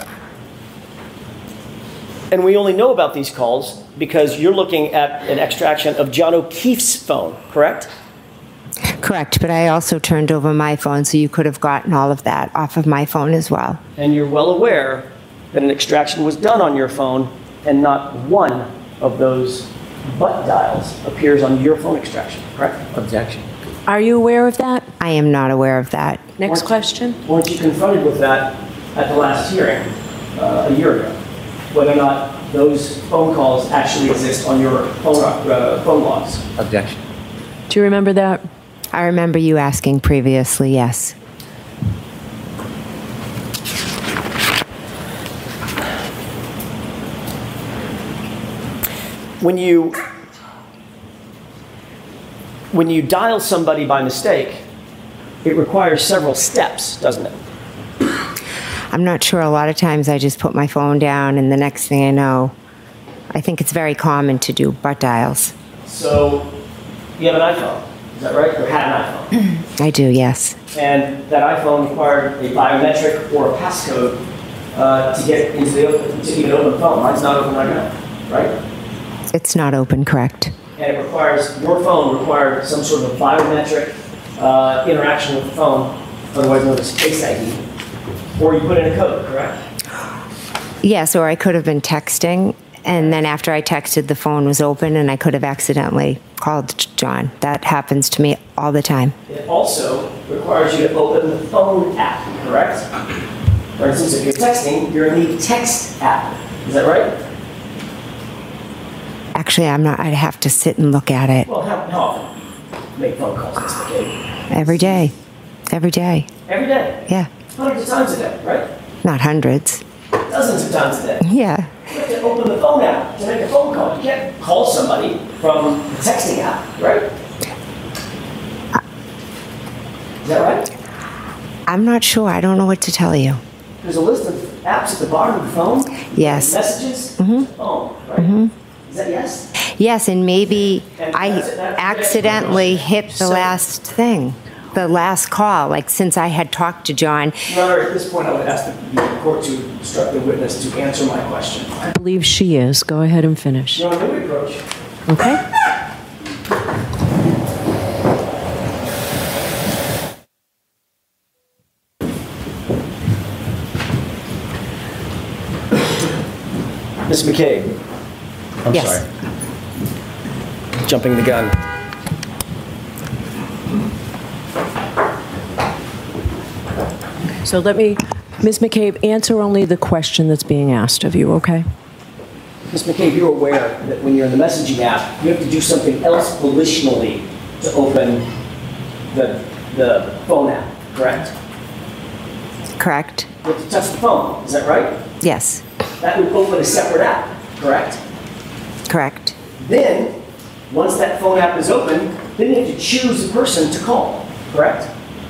And we only know about these calls because you're looking at an extraction of John O'Keefe's phone, correct? Correct, but I also turned over my phone, so you could have gotten all of that off of my phone as well. And you're well aware that an extraction was done on your phone and not one of those but dials appears on your phone extraction, correct? Objection. Are you aware of that? I am not aware of that. Next Weren't- question. Weren't you confronted with that at the last hearing uh, a year ago? Whether or not those phone calls actually exist on your phone, uh, phone logs? Objection. Do you remember that? I remember you asking previously, yes. When you when you dial somebody by mistake, it requires several steps, doesn't it? I'm not sure. A lot of times I just put my phone down, and the next thing I know, I think it's very common to do butt dials. So you have an iPhone, is that right? Or had an iPhone. I do, yes. And that iPhone required a biometric or a passcode uh, to get into the open, to even open the phone. Mine's not open right now, right? It's not open, correct? And it requires, your phone required some sort of biometric uh, interaction with the phone, otherwise known as Face I D, or you put in a code, correct? Yes, or I could have been texting, and then after I texted, the phone was open, and I could have accidentally called John. That happens to me all the time. It also requires you to open the phone app, correct? For instance, if you're texting, you're in the text app. Is that right? Actually, I'm not. I'd have to sit and look at it Well, how, how often make phone calls, Mister McCabe? every day. Every day. Every day? Yeah. Hundreds of times a day, right? Not hundreds. Dozens of times a day. Yeah. You have to open the phone app to make a phone call. You can't call somebody from the texting app, right? Is that right? I'm not sure. I don't know what to tell you. There's a list of apps at the bottom of the phone. Yes. Messages. Mm-hmm. Phone, right? Mm-hmm. Is that yes? Yes, and maybe And I that's it, that's it. accidentally hit the So- last thing, the last call. Like, since I had talked to John, Your Honor, at this point, I would ask the the court to instruct the witness to answer my question. I believe she is. Go ahead and finish. Your Honor, may we approach? Okay? Miz McCabe. I'm Yes. sorry. Jumping the gun. So let me, Miz McCabe, answer only the question that's being asked of you, okay? Miz McCabe, you're aware that when you're in the messaging app, you have to do something else volitionally to open the, the phone app, correct? correct? You have to touch the phone, is that right? Yes, That would open a separate app, correct? correct. Then, once that phone app is open, then you have to choose a person to call, correct?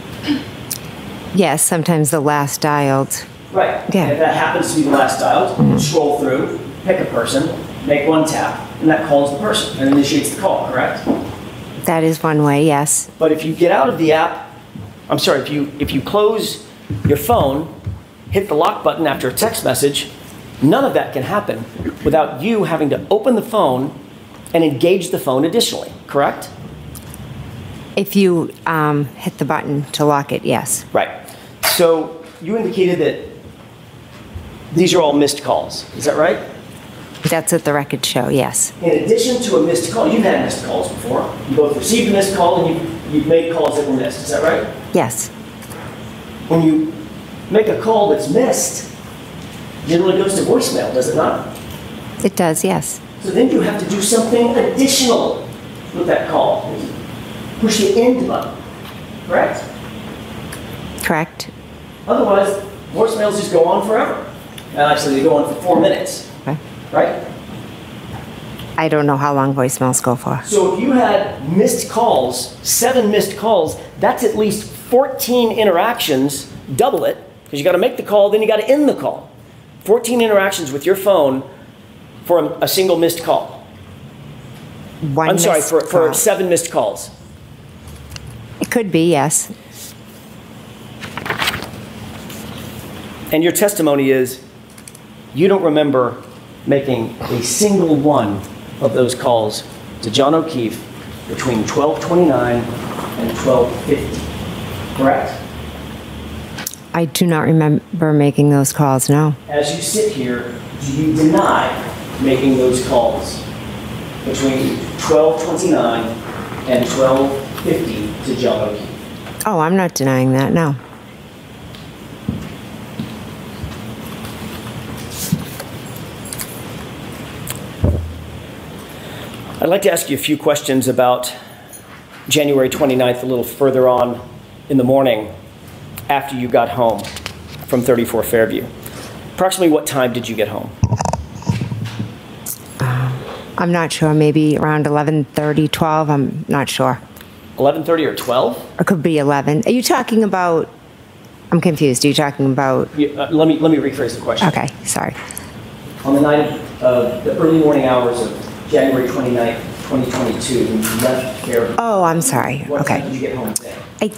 Yes, sometimes the last dialed. Right. Yeah. And if that happens to be the last dialed, scroll through, pick a person, make one tap, and that calls the person and initiates the call, correct? That is one way, yes. But if you get out of the app, I'm sorry, if you if you close your phone, hit the lock button after a text message, none of that can happen without you having to open the phone and engage the phone additionally, correct? If you um, hit the button to lock it, yes. Right. So you indicated that these are all missed calls, is that right? That's what the record show, yes. In addition to a missed call, you've had missed calls before. You both received a missed call and you've, you've made calls that were missed, is that right? Yes, When you make a call that's missed, generally goes to voicemail, does it not? it does, yes. So then you have to do something additional with that call. Push the end button, correct? Correct. Otherwise, voicemails just go on forever. And actually, they go on for four minutes, Okay. right? I don't know how long voicemails go for. So if you had missed calls, seven missed calls, that's at least fourteen interactions, double it, because you got to make the call, then you got to end the call. fourteen interactions with your phone for a, a single missed call. One I'm sorry, missed for, for call. seven missed calls. It could be, yes. And your testimony is you don't remember making a single one of those calls to John O'Keefe between twelve twenty-nine and twelve fifty, correct? I do not remember making those calls, no. As you sit here, do you deny making those calls between twelve twenty-nine and twelve fifty to John O'Keefe? Oh, I'm not denying that, no. I'd like to ask you a few questions about January twenty-ninth, a little further on in the morning after you got home from thirty-four Fairview. Approximately what time did you get home? Um, I'm not sure, maybe around eleven thirty, twelve, I'm not sure. eleven thirty or twelve? It could be eleven. Are you talking about, I'm confused, are you talking about? Yeah, uh, let me let me rephrase the question. Okay, sorry. On the night of the early morning hours of January twenty-ninth, twenty twenty-two, when you left Fairview. Oh, I'm sorry, What okay. time did you get home today? I,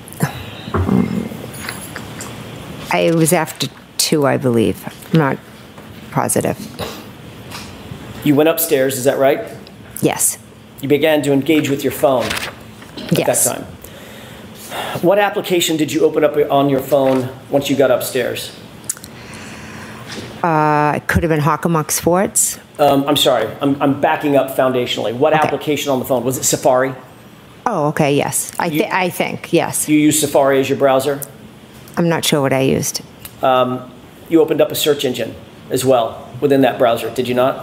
I, it was after two, I believe. I'm not positive. You went upstairs, is that right? Yes. You began to engage with your phone at Yes. that time. What application did you open up on your phone once you got upstairs? Uh, it could have been Hockomock Sports. Um, I'm sorry, I'm, I'm backing up foundationally. What Okay. application on the phone? Was it Safari? Oh, okay, yes. I, You- th- I think, yes. You use Safari as your browser? I'm not sure what I used. Um, you opened up a search engine as well within that browser, did you not?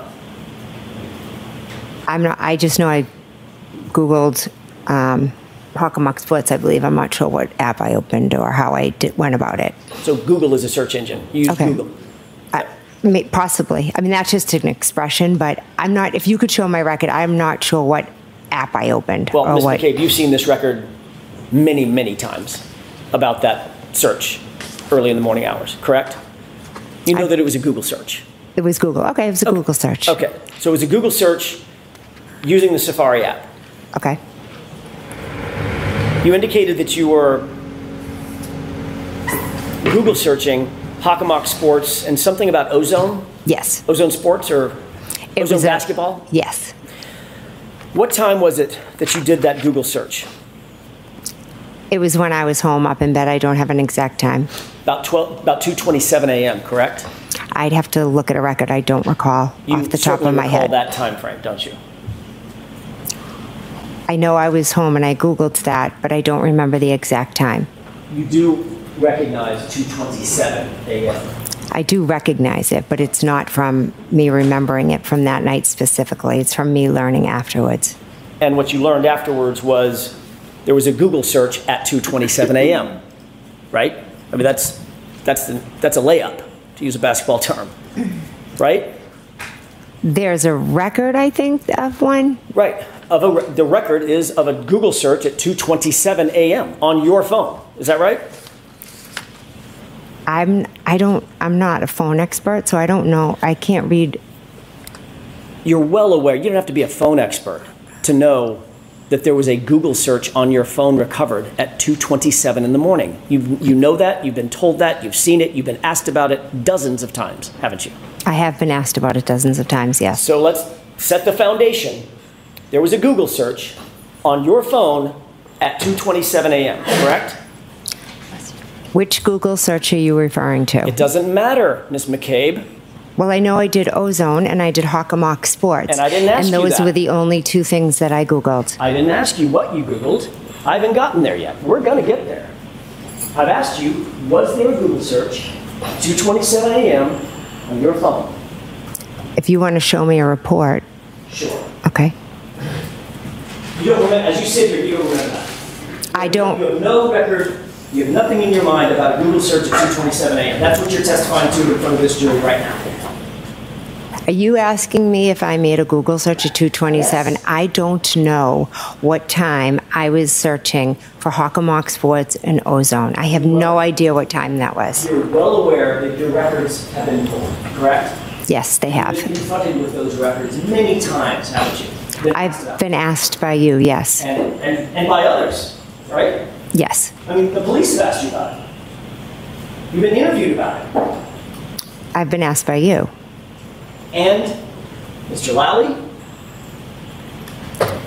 I'm not, I just know I Googled um, Hockomock Sports, I believe. I'm not sure what app I opened or how I did, went about it. So Google is a search engine. You use Okay. Google. I, may, possibly. I mean, that's just an expression, but I'm not, if you could show my record, I'm not sure what app I opened. Well, or Miz what. McCabe, you've seen this record many, many times about that search early in the morning hours, correct? You know I- that it was a Google search. It was Google. Okay, it was a Google search. Okay, so it was a Google search using the Safari app. Okay. You indicated that you were Google searching Hockomock Sports and something about Ozone? Yes. Ozone Sports or It Ozone was a- Basketball? Yes. What time was it that you did that Google search? It was when I was home up in bed. I don't have an exact time. About twelve, about two twenty-seven a.m., correct? I'd have to look at a record. I don't recall You off the top certainly of my recall head. that time frame, don't you? I know I was home and I Googled that, but I don't remember the exact time. You do recognize two twenty-seven a.m. I do recognize it, but it's not from me remembering it from that night specifically. It's from me learning afterwards. And what you learned afterwards was there was a Google search at two twenty-seven a.m., right? I mean, that's, that's, the, that's a layup, to use a basketball term, right? There's a record, I think, of one. Right. Of a, re- the record is of a Google search at two twenty-seven a.m. on your phone. Is that right? I'm, I don't, I'm not a phone expert, so I don't know. I can't read. You're well aware, you don't have to be a phone expert to know that there was a Google search on your phone recovered at two twenty-seven in the morning. You, you know that, you've been told that, you've seen it, you've been asked about it dozens of times, haven't you? I have been asked about it dozens of times, yes. So let's set the foundation. There was a Google search on your phone at two twenty-seven a.m., correct? Which Google search are you referring to? It doesn't matter, Miz McCabe. Well, I know I did Ozone and I did Hockomock Sports. And I didn't ask And you those that. were the only two things that I Googled. I didn't ask you what you Googled. I haven't gotten there yet. We're going to get there. I've asked you, was there a Google search at two twenty-seven a.m. on your phone? If you want to show me a report. Sure. Okay. You don't remember, as you sit here, you don't remember that. I don't. You have no record, you have nothing in your mind about a Google search at two twenty-seven a.m. That's what you're testifying to in front of this jury right now. Are you asking me if I made a Google search at two twenty-seven? Yes. I don't know what time I was searching for Hockomock Sports and Ozone. I have no idea what time that was. You're well aware that your records have been pulled, correct? Yes, they have. You've been confronted with those records many times, haven't you? Been asked I've about been asked by you, yes. And, and, and by others, right? Yes. I mean, the police have asked you about it. You've been interviewed about it. I've been asked by you. And Mister Lally,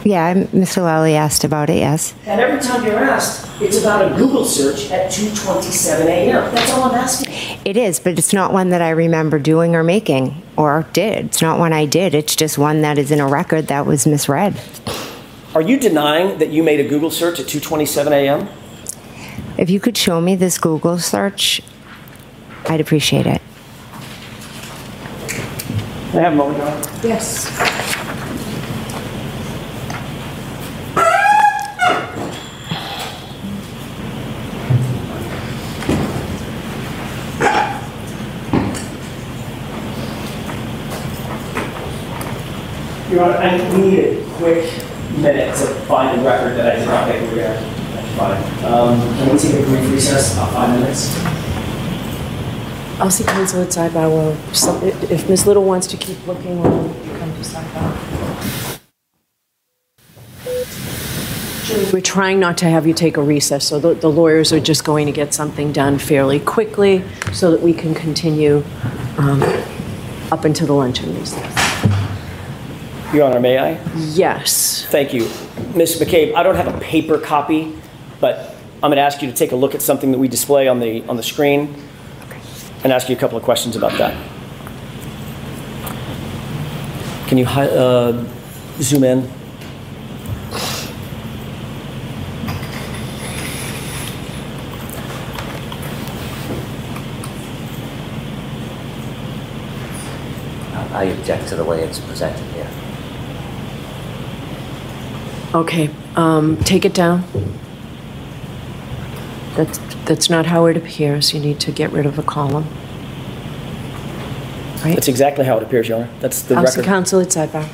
Yeah, I'm- Mister Lally asked about it, yes. And every time you're asked, it's about a Google search at two twenty-seven a.m. That's all I'm asking. It is, but it's not one that I remember doing or making, or did. It's not one I did. It's just one that is in a record that was misread. Are you denying that you made a Google search at two twenty-seven a.m.? If you could show me this Google search, I'd appreciate it. Can I have a moment, Your Honor? Yes. Your Honor, I need a quick minute to find the record that I did not make over there. That's fine. Um, can we take a brief recess, about five minutes? I'll see counsel at sidebar. Well, some- if Miz Little wants to keep looking, we'll come to sidebar. We're trying not to have you take a recess, so the, the lawyers are just going to get something done fairly quickly so that we can continue um, up into the luncheon recess. Your Honor, may I? Yes. Thank you. Miz McCabe, I don't have a paper copy, but I'm going to ask you to take a look at something that we display on the, on the screen and ask you a couple of questions about that. Can you hi- uh, zoom in? I object to the way it's presented here. Okay, um, take it down. That's, that's not how it appears. You need to get rid of a column. Right? That's exactly how it appears, Your Honor. That's the I'll see record. counsel at sidebar.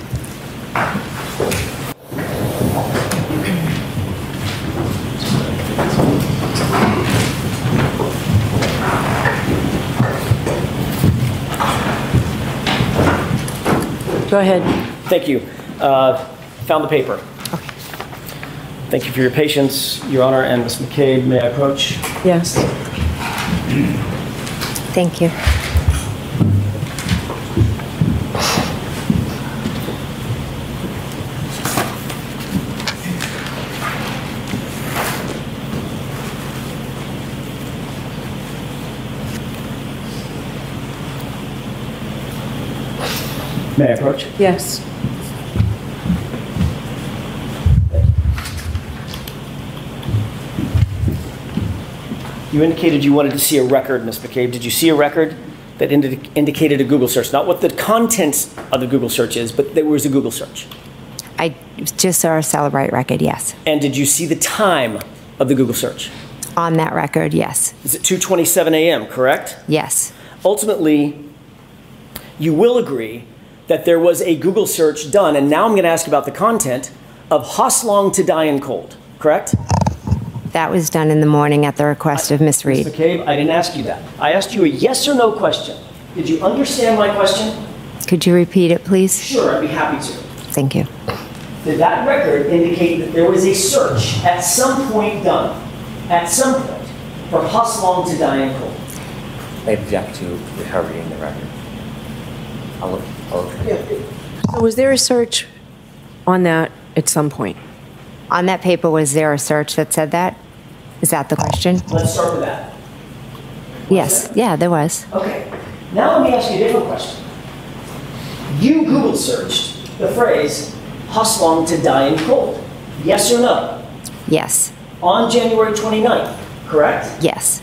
Go ahead. Thank you. Uh, found the paper. Okay. Thank you for your patience, Your Honor, and Miz McCabe, may I approach? Yes. Thank you. May I approach? Yes. You indicated you wanted to see a record, Miz McCabe. Did you see a record that indi- indicated a Google search? Not what the contents of the Google search is, but there was a Google search. I just saw a Celebrite record, yes. And did you see the time of the Google search? On that record, yes. It's at two twenty-seven a.m., correct? Yes. Ultimately, you will agree that there was a Google search done, and now I'm going to ask about the content of Hoslong to Die Cold, correct? That was done in the morning at the request of Miss Reed. Miz McCabe, I didn't ask you that. I asked you a yes or no question. Did you understand my question? Could you repeat it, please? Sure, I'd be happy to. Thank you. Did that record indicate that there was a search at some point done, at some point, for Hoslong to Die Cold? I object to her reading the record. I'll look, I'll look. So was there a search on that at some point? On that paper, was there a search that said that? Is that the question? Let's start with that. Yes. Yeah, there was. Okay. Now let me ask you a different question. You Google searched the phrase Hoslong to Die Cold. Yes or no? Yes. On January twenty-ninth, correct? Yes.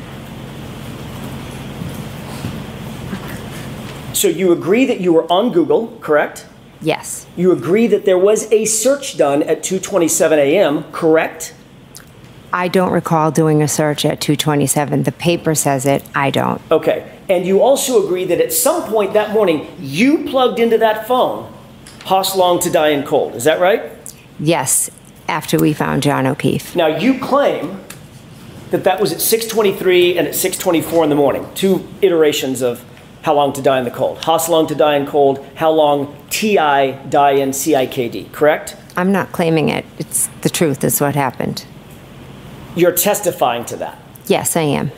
So you agree that you were on Google, correct? Yes. You agree that there was a search done at two twenty-seven a.m., correct? I don't recall doing a search at two twenty-seven. The paper says it. I don't. Okay. And you also agree that at some point that morning, you plugged into that phone Hoslong to Die Cold. Is that right? Yes, after we found John O'Keefe. Now, you claim that that was at six twenty-three and at six twenty-four in the morning. Two iterations of How Long to Die in the Cold. Hoslong to Die in Cold, How Long T I Die in C I K D, correct? I'm not claiming it. It's the truth is what happened. You're testifying to that. Yes, I am.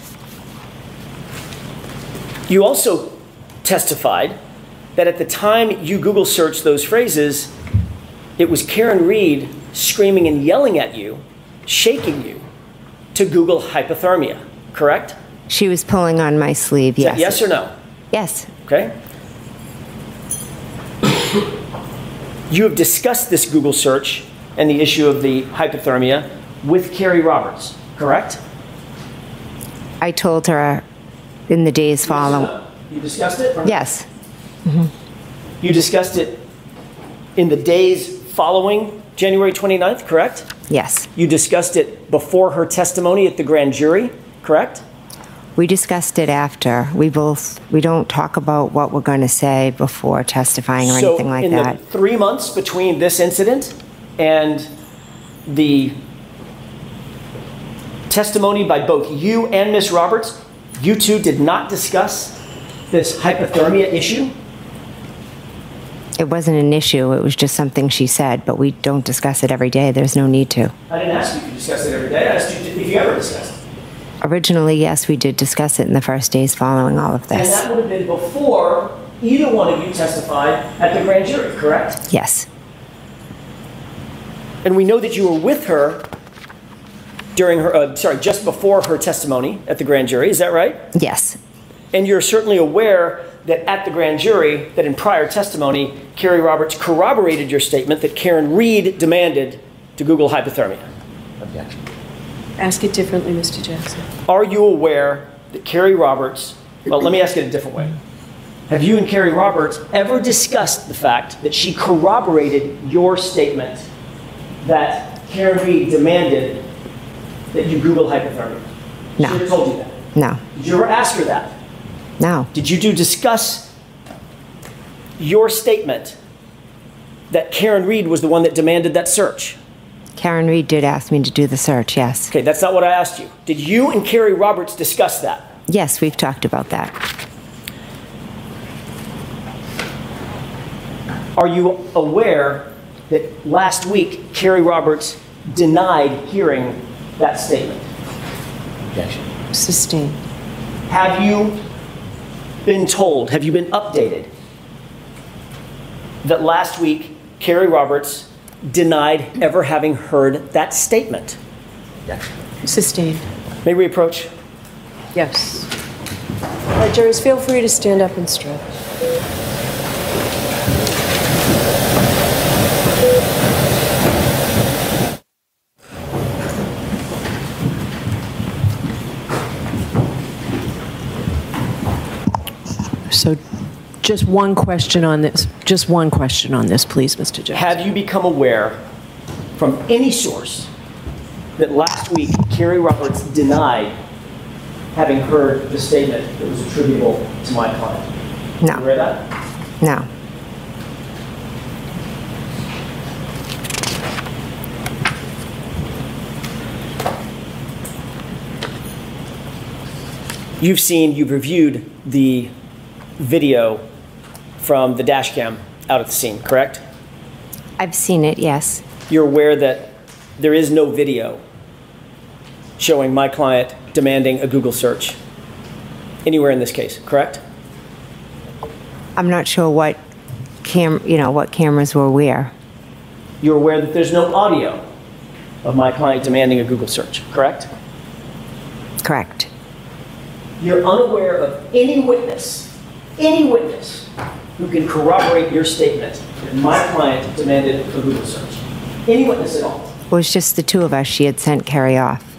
You also testified that at the time you Google searched those phrases, it was Karen Reed screaming and yelling at you, shaking you, to Google hypothermia, correct? She was pulling on my sleeve, Is yes. that yes or no? Yes. Okay. You have discussed this Google search and the issue of the hypothermia with Carrie Roberts, correct? I told her in the days following. You discussed it? Or Yes. Mm-hmm. You discussed it in the days following January twenty-ninth, correct? Yes. You discussed it before her testimony at the grand jury, correct? We discussed it after. We both, we don't talk about what we're going to say before testifying or anything like in that. the three months between this incident and the testimony by both you and Miz Roberts, you two did not discuss this hypothermia issue? It wasn't an issue. It was just something she said, but we don't discuss it every day. There's no need to. I didn't ask you if you discussed it every day. I asked you if you ever discussed it. Originally, yes, we did discuss it in the first days following all of And this. that would have been before either one of you testified at the grand jury, correct? Yes. And we know that you were with her during her, uh, sorry, just before her testimony at the grand jury. Is that right? Yes. And you're certainly aware that at the grand jury, that in prior testimony, Carrie Roberts corroborated your statement that Karen Reed demanded to Google hypothermia. Objection. Ask it differently, Mister Jackson. Are you aware that Carrie Roberts, well, let me ask it a different way. Have you and Carrie Roberts ever discussed the fact that she corroborated your statement that Karen Reed demanded that you Google hypothermia? No. She never told you that. No. Did you ever ask her that? No. Did you two discuss your statement that Karen Reed was the one that demanded that search? Karen Reed did ask me to do the search, yes. Okay, that's not what I asked you. Did you and Carrie Roberts discuss that? Yes, we've talked about that. Are you aware that last week Carrie Roberts denied hearing that statement? Objection. Sustained. Have you been told, have you been updated that last week Carrie Roberts denied ever having heard that statement? Objection. Sustained. May we approach? Yes. All right, jurors, feel free to stand up and stretch. So just one question on this. Just one question on this, please, Mister Jackson. Have you become aware from any source that last week Carrie Roberts denied having heard the statement that was attributable to my client? No. You aware of that? No. You've seen, you've reviewed the video from the dash cam out at the scene, correct? I've seen it, yes. You're aware that there is no video showing my client demanding a Google search anywhere in this case, correct? I'm not sure what cam, you know, what cameras were where. You're aware that there's no audio of my client demanding a Google search, correct? Correct. You're unaware of any witness, any witness who can corroborate your statement that my client demanded a Google search. Any witness at all. It was just the two of us. She had sent Carrie off.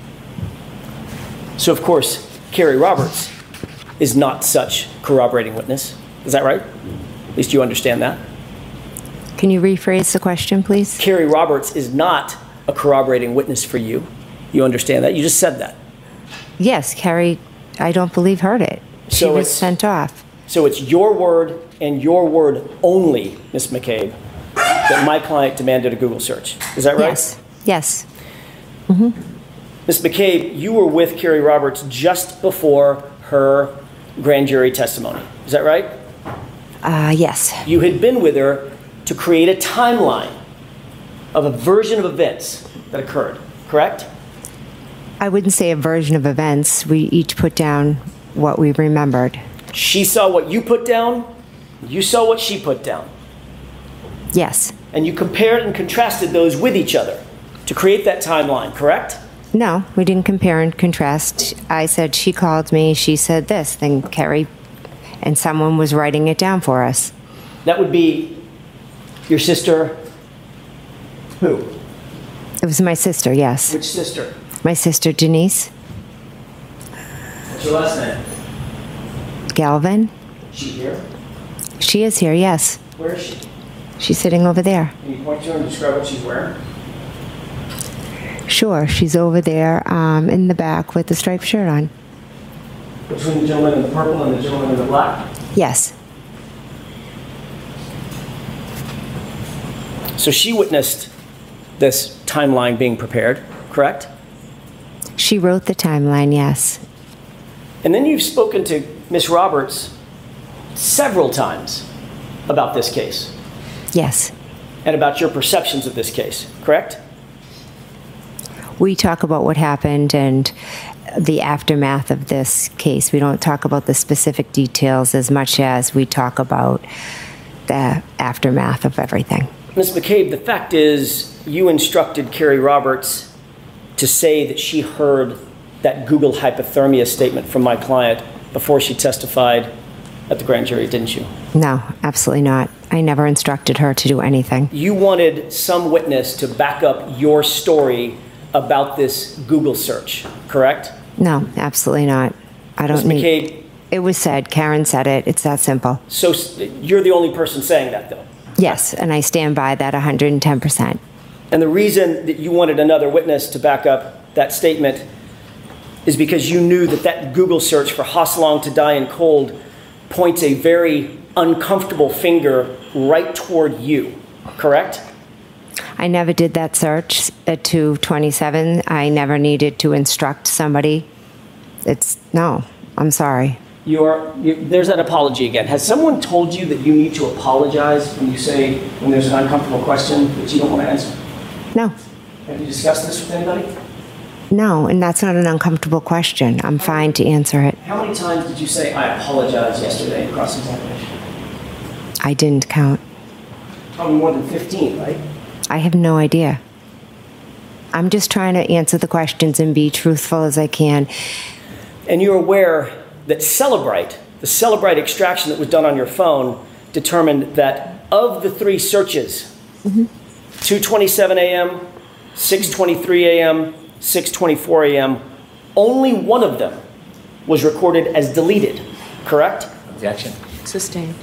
So, of course, Carrie Roberts is not such corroborating witness. Is that right? At least you understand that. Can you rephrase the question, please? Carrie Roberts is not a corroborating witness for you. You understand that? You just said that. Yes, Carrie, I don't believe heard it. She So was it's- sent off. So it's your word and your word only, Miz McCabe, that my client demanded a Google search. Is that right? Yes. Yes. Miz McCabe, you were with Carrie Roberts just before her grand jury testimony. Is that right? Uh, yes. You had been with her to create a timeline of a version of events that occurred, correct? I wouldn't say a version of events. We each put down what we remembered. She saw what you put down, you saw what she put down. Yes. And you compared and contrasted those with each other to create that timeline, correct? No, we didn't compare and contrast. I said she called me, she said this, then Kerry, and someone was writing it down for us. That would be your sister, who? It was my sister, yes. Which sister? My sister Denise. What's your last name? Galvin. Is she here? She is here, yes. Where is she? She's sitting over there. Can you point to her and describe what she's wearing? Sure, she's over there um, in the back with the striped shirt on. Between the gentleman in the purple and the gentleman in the black? Yes. So she witnessed this timeline being prepared, correct? She wrote the timeline, yes. And then you've spoken to Miss Roberts several times about this case. Yes. And about your perceptions of this case, correct? We talk about what happened and the aftermath of this case. We don't talk about the specific details as much as we talk about the aftermath of everything. Miz McCabe, the fact is you instructed Kerry Roberts to say that she heard that Google hypothermia statement from my client before she testified at the grand jury, didn't you? No, absolutely not. I never instructed her to do anything. You wanted some witness to back up your story about this Google search, correct? No, absolutely not. I don't Miz need... McCabe, it was said. Karen said it. It's that simple. So you're the only person saying that, though? Yes, and I stand by that one hundred ten percent. And the reason that you wanted another witness to back up that statement is because you knew that that Google search for Hosselong to die in cold points a very uncomfortable finger right toward you, correct? I never did that search at two twenty-seven. I never needed to instruct somebody. It's, no, I'm sorry. You're, you, there's that apology again. Has someone told you that you need to apologize when you say, when there's an uncomfortable question that you don't want to answer? No. Have you discussed this with anybody? No, and that's not an uncomfortable question. I'm fine to answer it. How many times did you say, I apologize yesterday in cross-examination? I didn't count. Probably more than fifteen, right? I have no idea. I'm just trying to answer the questions and be truthful as I can. And you're aware that Celebrite, the Celebrite extraction that was done on your phone, determined that of the three searches, mm-hmm. two twenty-seven a.m., six twenty-three a.m., six twenty-four a.m., only one of them was recorded as deleted, correct? Objection. Sustained.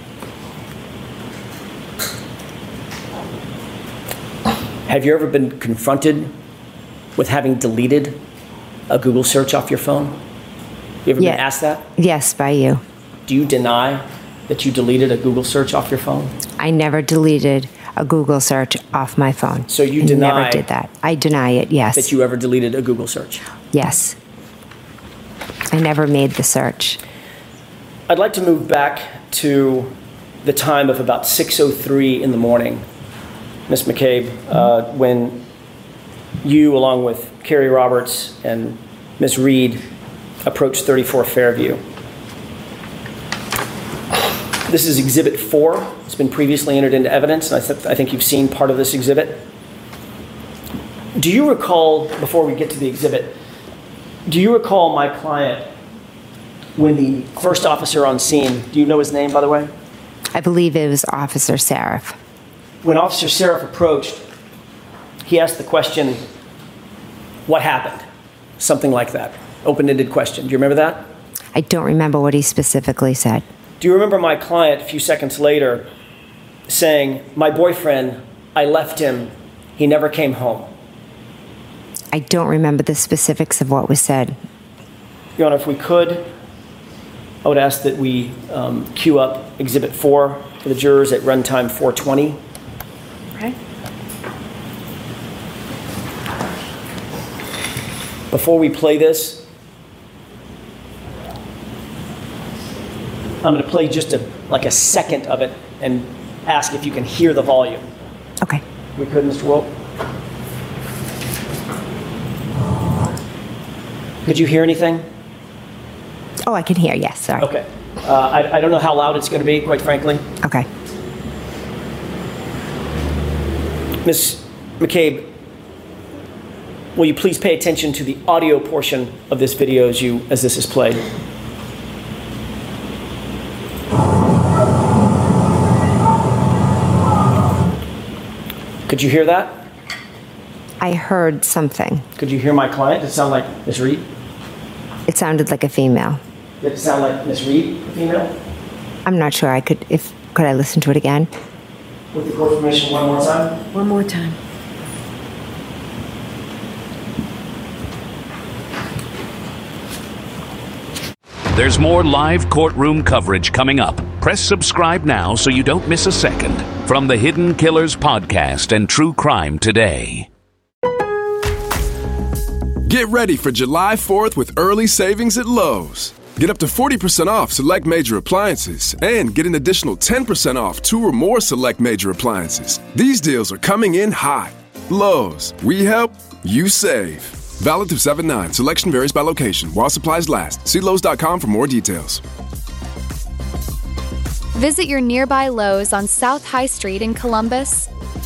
Have you ever been confronted with having deleted a Google search off your phone? You ever yeah. been asked that? Yes, by you. Do you deny that you deleted a Google search off your phone? I never deleted a Google search off my phone. So you I deny... never did that. I deny it, yes. That you ever deleted a Google search? Yes. I never made the search. I'd like to move back to the time of about six oh three in the morning, Miz McCabe, uh, when you, along with Kerry Roberts and Miz Reed, approached thirty-four Fairview. This is Exhibit four. It's been previously entered into evidence, and I, th- I think you've seen part of this exhibit. Do you recall, before we get to the exhibit, do you recall my client when the first officer on scene, do you know his name, by the way? I believe it was Officer Seraph. When Officer Seraph approached, he asked the question, what happened? Something like that. Open-ended question. Do you remember that? I don't remember what he specifically said. Do you remember my client a few seconds later saying, my boyfriend, I left him, he never came home? I don't remember the specifics of what was said. Your Honor, if we could, I would ask that we um, queue up Exhibit four for the jurors at runtime four twenty. Okay. Before we play this, I'm going to play just a like a second of it and ask if you can hear the volume. Okay. We could, Mister Wolf. Could you hear anything? Oh, I can hear, yes, sorry. Okay. Uh, I, I don't know how loud it's going to be, quite frankly. Okay. Miz McCabe, will you please pay attention to the audio portion of this video as you as this is played? Could you hear that? I heard something. Could you hear my client? Did it sound like Miz Reed? It sounded like a female. Did it sound like Miz Reed, a female? I'm not sure. I could. If could I listen to it again? With the court permission, one more time. One more time. There's more live courtroom coverage coming up. Press subscribe now so you don't miss a second. From the Hidden Killers Podcast and True Crime Today. Get ready for July fourth with early savings at Lowe's. Get up to forty percent off select major appliances and get an additional ten percent off two or more select major appliances. These deals are coming in hot. Lowe's, we help, you save. Valid through seven nine. Selection varies by location. While supplies last. See Lowe's dot com for more details. Visit your nearby Lowe's on South High Street in Columbus.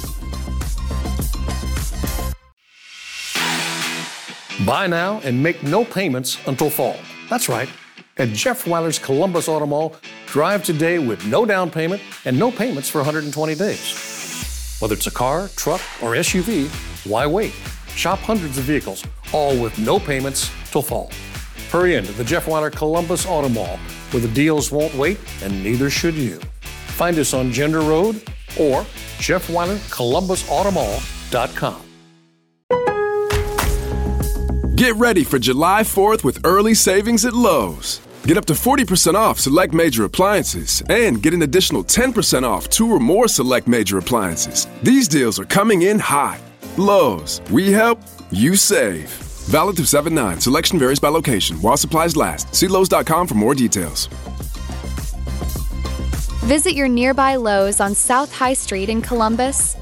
Buy now and make no payments until fall. That's right. At Jeff Weiler's Columbus Auto Mall, drive today with no down payment and no payments for one hundred twenty days. Whether it's a car, truck, or S U V, why wait? Shop hundreds of vehicles, all with no payments till fall. Hurry into the Jeff Weiler Columbus Auto Mall, where the deals won't wait and neither should you. Find us on Gender Road or Jeff Weiler Columbus Auto Mall dot com. Get ready for July fourth with early savings at Lowe's. Get up to forty percent off select major appliances and get an additional ten percent off two or more select major appliances. These deals are coming in hot. Lowe's, we help, you save. Valid through seven nine. Selection varies by location. While supplies last. See Lowe's dot com for more details. Visit your nearby Lowe's on South High Street in Columbus.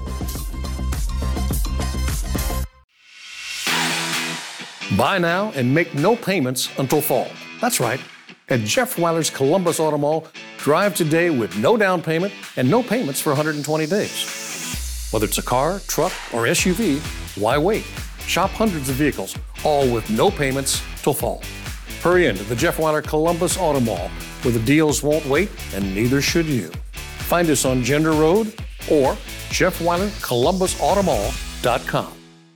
Buy now and make no payments until fall. That's right. At Jeff Weiler's Columbus Auto Mall, drive today with no down payment and no payments for one hundred twenty days. Whether it's a car, truck, or S U V, why wait? Shop hundreds of vehicles, all with no payments till fall. Hurry into the Jeff Weiler Columbus Auto Mall, where the deals won't wait and neither should you. Find us on Gender Road or Jeff Weiler Columbus Auto Mall dot com.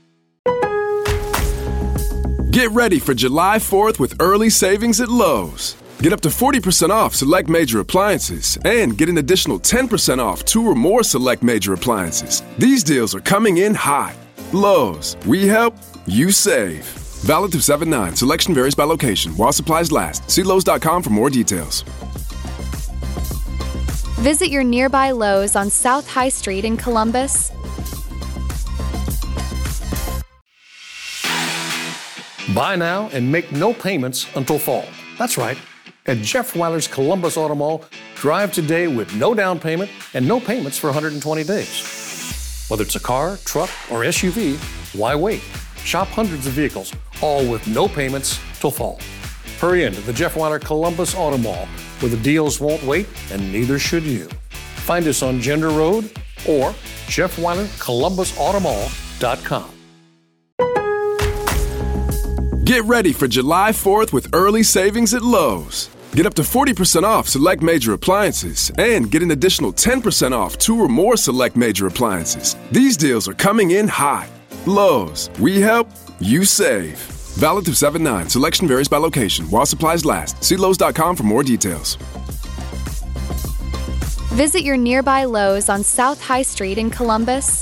Get ready for July fourth with early savings at Lowe's. Get up to forty percent off select major appliances and get an additional ten percent off two or more select major appliances. These deals are coming in hot. Lowe's, we help, you save. Valid through seven nine. Selection varies by location. While supplies last. See Lowe's dot com for more details. Visit your nearby Lowe's on South High Street in Columbus. Buy now and make no payments until fall. That's right. At Jeff Weiler's Columbus Auto Mall, drive today with no down payment and no payments for one hundred twenty days. Whether it's a car, truck, or S U V, why wait? Shop hundreds of vehicles, all with no payments till fall. Hurry into the Jeff Weiler Columbus Auto Mall, where the deals won't wait and neither should you. Find us on Gender Road or Jeff Weiler Columbus Auto Mall dot com. Get ready for July fourth with early savings at Lowe's. Get up to forty percent off select major appliances and get an additional ten percent off two or more select major appliances. These deals are coming in hot. Lowe's, we help, you save. Valid through seven nine. Selection varies by location. While supplies last. See Lowe's dot com for more details. Visit your nearby Lowe's on South High Street in Columbus.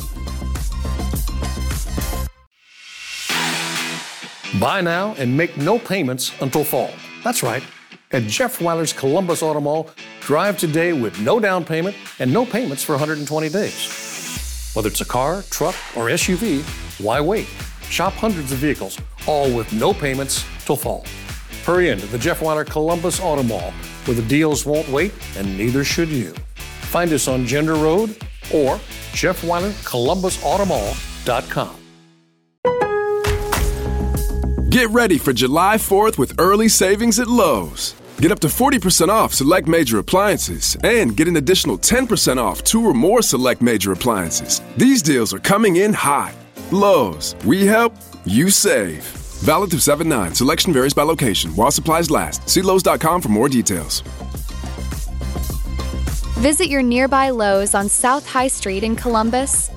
Buy now and make no payments until fall. That's right. At Jeff Weiler's Columbus Auto Mall, drive today with no down payment and no payments for one hundred twenty days. Whether it's a car, truck, or S U V, why wait? Shop hundreds of vehicles, all with no payments till fall. Hurry into the Jeff Weiler Columbus Auto Mall, where the deals won't wait and neither should you. Find us on Gender Road or Jeff Weiler Columbus Auto Mall dot com. Get ready for July fourth with early savings at Lowe's. Get up to forty percent off select major appliances and get an additional ten percent off two or more select major appliances. These deals are coming in hot. Lowe's, we help, you save. Valid through seven nine. Selection varies by location while supplies last. See Lowe's dot com for more details. Visit your nearby Lowe's on South High Street in Columbus.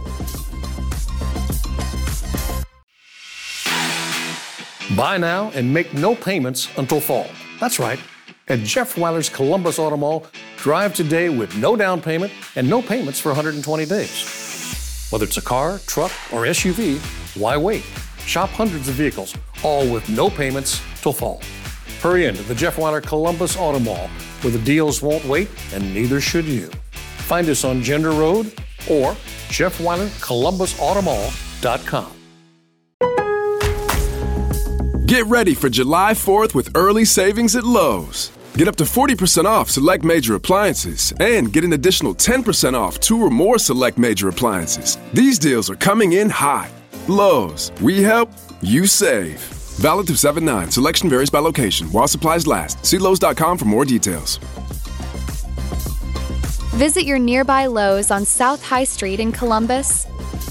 Buy now and make no payments until fall. That's right. At Jeff Weiler's Columbus Auto Mall, drive today with no down payment and no payments for one hundred twenty days. Whether it's a car, truck, or S U V, why wait? Shop hundreds of vehicles, all with no payments till fall. Hurry into the Jeff Weiler Columbus Auto Mall, where the deals won't wait and neither should you. Find us on Gender Road or Jeff Weiler Columbus Auto Mall dot com. Get ready for July fourth with early savings at Lowe's. Get up to forty percent off select major appliances and get an additional ten percent off two or more select major appliances. These deals are coming in hot. Lowe's, we help, you save. Valid through seven nine. Selection varies by location while supplies last. See Lowe's dot com for more details. Visit your nearby Lowe's on South High Street in Columbus.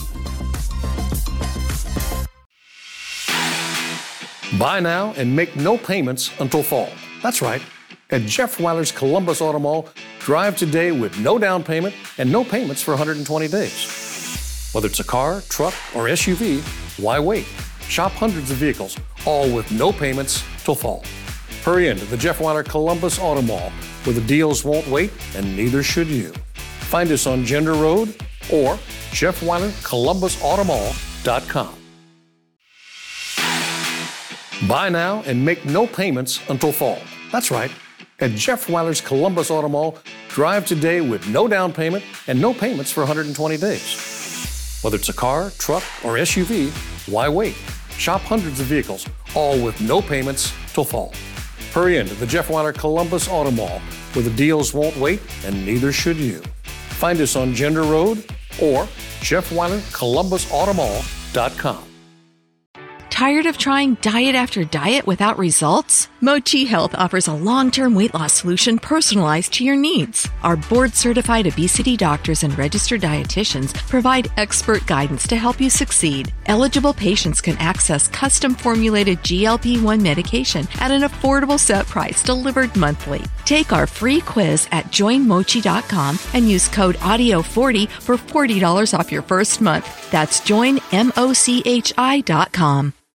Buy now and make no payments until fall. That's right. At Jeff Weiler's Columbus Auto Mall, drive today with no down payment and no payments for one hundred twenty days. Whether it's a car, truck, or S U V, why wait? Shop hundreds of vehicles, all with no payments till fall. Hurry into the Jeff Weiler Columbus Auto Mall, where the deals won't wait and neither should you. Find us on Gender Road or Jeff Weiler Columbus Auto Mall dot com. Buy now and make no payments until fall. That's right. At Jeff Weiler's Columbus Auto Mall, drive today with no down payment and no payments for one hundred twenty days. Whether it's a car, truck, or S U V, why wait? Shop hundreds of vehicles, all with no payments till fall. Hurry into the Jeff Weiler Columbus Auto Mall, where the deals won't wait and neither should you. Find us on Gender Road or Jeff Weiler Columbus Auto Mall dot com. Tired of trying diet after diet without results? Mochi Health offers a long-term weight loss solution personalized to your needs. Our board-certified obesity doctors and registered dietitians provide expert guidance to help you succeed. Eligible patients can access custom-formulated G L P one medication at an affordable set price delivered monthly. Take our free quiz at join mochi dot com and use code audio forty for forty dollars off your first month. That's join mochi dot com.